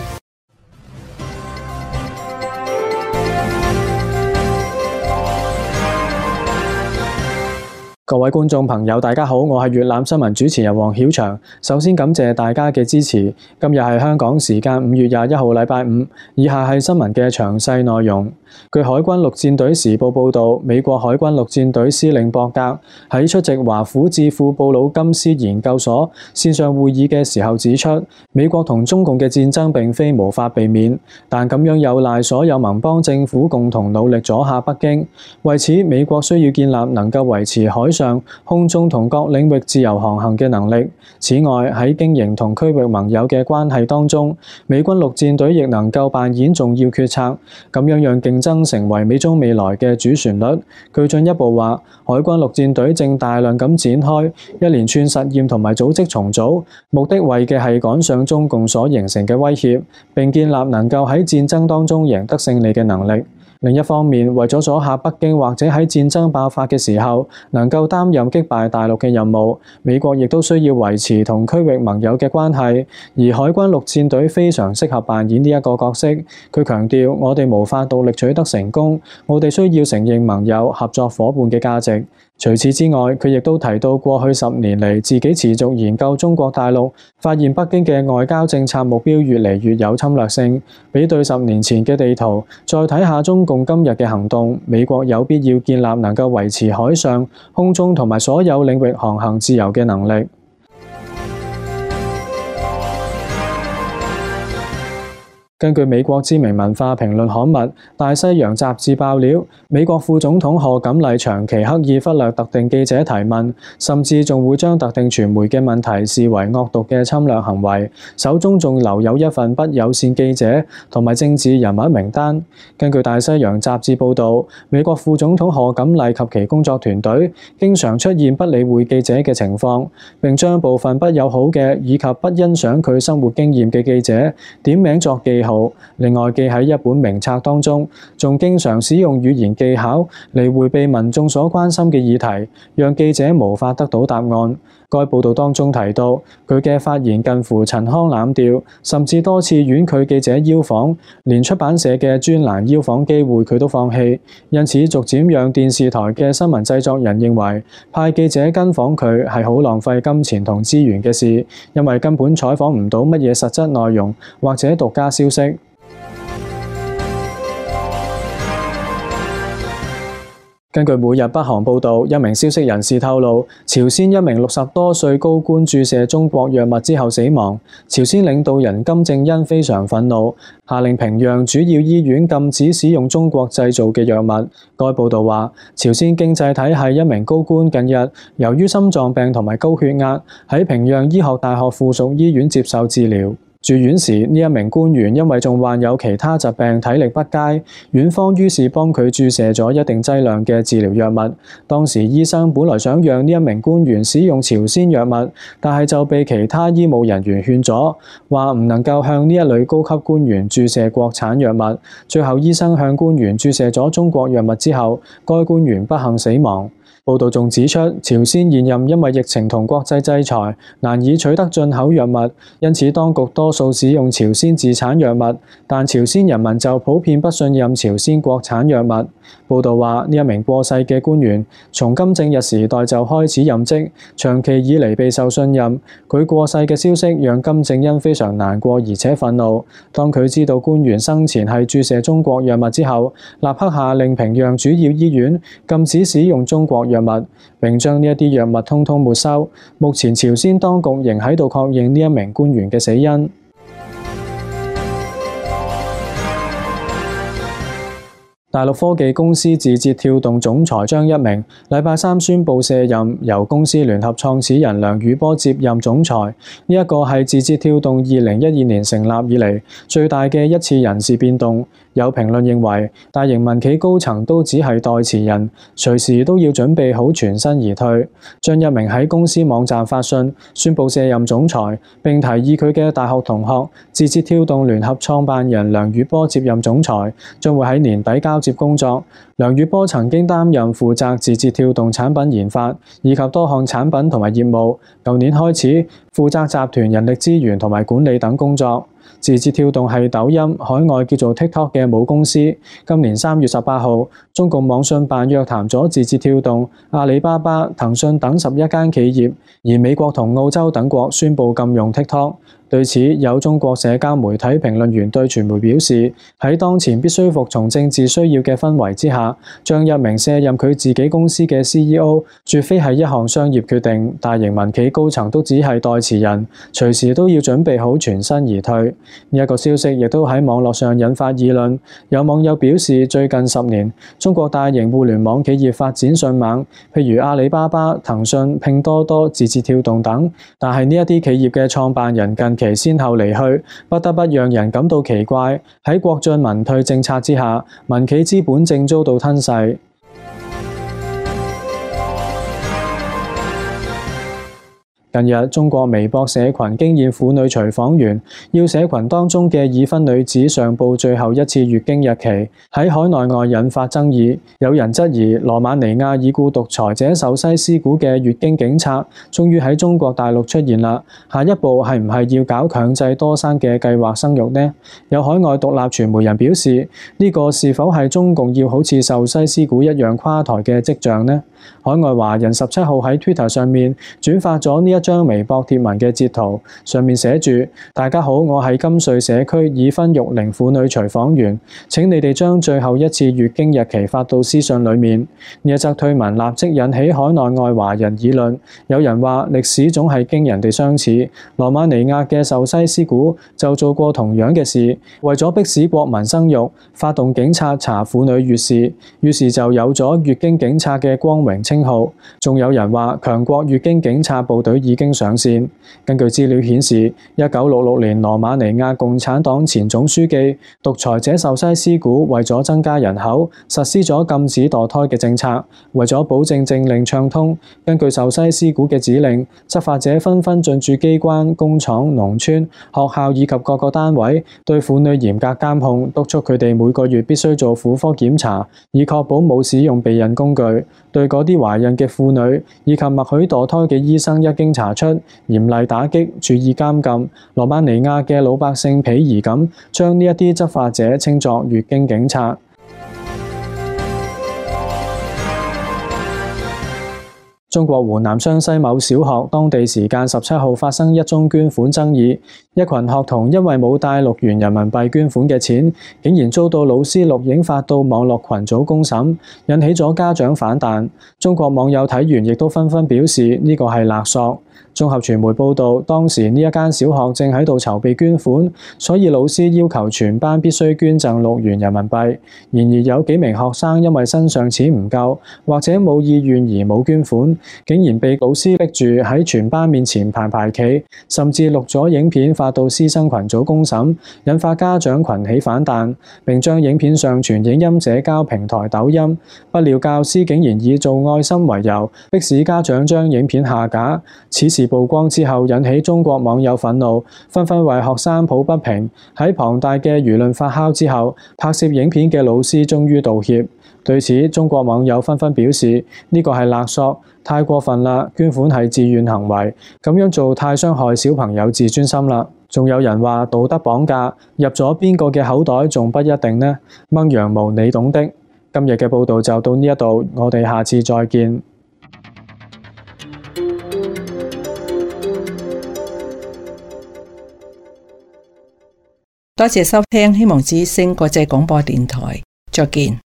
各位觀眾朋友，大家好，我係粵覽新聞主持人黃曉翔。首先感謝大家嘅支持。今日係香港時間5月21號禮拜五，以下係新聞嘅詳細內容。據海軍陸戰隊時報報導，美國海軍陸戰隊司令博格喺出席華府智庫布魯金斯研究所線上會議嘅時候指出，美國同中共嘅戰爭並非無法避免，但咁樣有賴所有盟邦政府共同努力阻嚇北京。為此，美國需要建立能夠維持海上、空中同各領域自由航行嘅能力。此外，喺經營同區域盟友嘅關係當中，美軍陸戰隊亦能夠扮演重要決策，咁樣讓競爭成為美中未來嘅主旋律。佢進一步話，海軍陸戰隊正大量咁展開一連串實驗同埋組織重組，目的為嘅係趕上中共所形成嘅威脅，並建立能夠喺戰爭當中贏得勝利嘅能力。另一方面，為咗阻嚇北京或者喺戰爭爆發嘅時候能夠擔任擊敗大陸嘅任務，美國亦都需要維持同區域盟友嘅關係，而海軍陸戰隊非常適合扮演呢一個角色。佢強調，我哋無法獨立取得成功，我哋需要承認盟友、合作夥伴嘅價值。除此之外，佢亦都提到過去10年嚟，自己持續研究中國大陸，發現北京嘅外交政策目標越嚟越有侵略性。比對10年前嘅地圖，再睇下中共今日嘅行動，美國有必要建立能夠維持海上、空中同埋所有領域航行自由嘅能力。根據美國知名文化評論刊物《大西洋雜誌》爆料，美國副總統賀錦麗長期刻意忽略特定記者提問，甚至仲會將特定傳媒嘅問題視為惡毒嘅侵略行為，手中仲留有一份不友善記者同埋政治人物名單。根據《大西洋雜誌》報導，美國副總統賀錦麗及其工作團隊經常出現不理會記者嘅情況，並將部分不友好嘅以及不欣賞佢生活經驗嘅記者點名作記號。另外，記喺一本名冊當中，仲經常使用語言技巧嚟迴避民眾所關心嘅議題，讓記者無法得到答案。該報導當中提到，佢嘅發言近乎陳腔濫調，甚至多次婉拒記者邀訪，連出版社嘅專欄邀訪機會佢都放棄。因此，逐漸讓電視台嘅新聞製作人認為，派記者跟訪佢係好浪費金錢同資源嘅事，因為根本採訪唔到乜嘢實質內容或者獨家消息。根據每日北韓報導，一名消息人士透露，朝鮮一名60多歲高官注射中國藥物之後死亡。朝鮮領導人金正恩非常憤怒，下令平壤主要醫院禁止使用中國製造嘅藥物。該報導話，朝鮮經濟體系一名高官近日由於心臟病同埋高血壓，喺平壤醫學大學附屬醫院接受治療。 住院時，呢一名官員因為仲患有其他疾病，體力不佳，院方於是幫佢注射咗一定劑量嘅治療藥物。當時醫生本來想讓呢一名官員使用朝鮮藥物，但係就被其他醫務人員勸咗，話唔能夠向呢一類高級官員注射國產藥物。最後醫生向官員注射咗中國藥物之後，該官員不幸死亡。報道仲指出，朝鮮現任因為疫情同國際制裁，難以取得進口藥物，因此當局多數使用朝鮮自產藥物，但朝鮮人民就普遍不信任朝鮮國產藥物。報道話，呢一名過世嘅官員從金正日時代就開始任職，長期以嚟備受信任。佢過世嘅消息讓金正恩非常難過而且憤怒。當佢知道官員生前係注射中國藥物之後，立刻下令平壤主要醫院禁止使用中國藥物，並將呢一啲藥物通通沒收。目前朝鮮當局仍喺度確認呢一名官員嘅死因。大陸科技公司字節跳動總裁張一鳴禮拜三宣布卸任，由公司聯合創始人梁宇波接任總裁。呢一個係字節跳動2012年成立以嚟最大嘅一次人事變動。有評論認為，大型民企高層都只係代詞人，隨時都要準備好全身而退。張一鳴喺公司網站發信宣布卸任總裁，並提議佢嘅大學同學字節跳動聯合創辦人梁宇波接任總裁，將會喺年底交接工作。梁宇波曾經擔任負責字節跳動產品研發以及多項產品同埋業務，舊年開始負責集團人力資源同埋管理等工作。字節跳動係抖音海外叫做 TikTok 嘅母公司。今年3月18號，中共網信辦約談咗字節跳動、阿里巴巴、騰訊等11間企業，而美國同澳洲等國宣布禁用 TikTok。對此，有中國社交媒體評論員對傳媒表示，喺當前必須服從政治需要嘅氛圍之下，張一鳴卸任佢自己公司嘅 CEO， 絕非係一項商業決定。大型民企高層都只係代詞人，隨時都要準備好全身而退。呢一個消息亦都喺網絡上引發議論。有網友表示，最近10年，中國大型互聯網企業發展迅猛，譬如阿里巴巴、騰訊、拼多多、字節跳動等，但係呢一啲企業嘅創辦人近期先後離去，不得不讓人感到奇怪。喺國進民退政策之下，民企資本正遭到吞噬。近日，中國微博社群驚現婦女隨訪員要社群當中嘅已婚女子上報最後一次月經日期，喺海內外引發爭議。有人質疑羅馬尼亞已故獨裁者壽西斯古嘅月經警察終於喺中國大陸出現啦，下一步係唔係要搞強制多生嘅計劃生育呢？有海外獨立傳媒人表示，呢個是否係中共要好似壽西斯古一樣垮台嘅跡象呢？海外華人17號喺 Twitter 上面轉發咗呢一張微博貼文嘅截圖，上面寫住：大家好，我係金穗社區已婚育齡婦女隨訪員，請你哋將最後一次月經日期發到私信裡面。呢一則推文立即引起海內外華人議論，有人話歷史總係驚人哋相似，羅馬尼亞嘅壽西斯古就做過同樣嘅事，為咗迫使國民生育，發動警察查婦女月事，於是就有咗月經警察嘅光榮稱號。仲有人話強國月經警察部隊已經上線。根據資料顯示，1966年羅馬尼亞共產黨前總書記獨裁者壽西斯古為咗增加人口，實施咗禁止墮胎嘅政策。為咗保證政令暢通，根據壽西斯古嘅指令，執法者紛紛進駐機關、工廠、農村、學校以及各個單位，對婦女嚴格監控，督促佢哋每個月必須做婦科檢查，以確保冇使用避孕工具。對嗰啲懷孕嘅婦女以及默許墮胎嘅醫生，一經查出，嚴厲打擊，處以監禁。羅馬尼亞嘅老百姓鄙夷咁將呢一啲執法者稱作月經警察。中國湖南湘西某小學當地時間17號發生一宗捐款爭議，一群學童因為冇帶6元人民幣捐款嘅錢，竟然遭到老師錄影發到網絡群組公審，引起咗家長反彈。中國網友睇完亦都紛紛表示呢個係勒索。 綜合傳媒報道，當時呢一間小學正喺度籌備捐款，所以老師要求全班必須捐贈6元人民幣。然而有幾名學生因為身上錢唔夠，或者冇意願而冇捐款，竟然被老師逼住喺全班面前排企，甚至錄咗影片發到師生群組公審，引發家長群起反彈，並將影片上傳影音社交平台抖音。不料教師竟然以做愛心為由，迫使家長將影片下架。此事曝光之後，引起中國網友憤怒，紛紛為學生抱不平。喺龐大嘅輿論發酵之後，拍攝影片嘅老師終於道歉。對此，中國網友紛紛表示，呢個係勒索，太過分啦！捐款係自願行為，咁樣做太傷害小朋友自尊心啦。仲有人話道德綁架，入咗邊個嘅口袋仲不一定呢？掹羊毛你懂的。今日嘅報道就到呢一度，我哋下次再見。 多謝收聽希望之聲國際廣播電台，再見。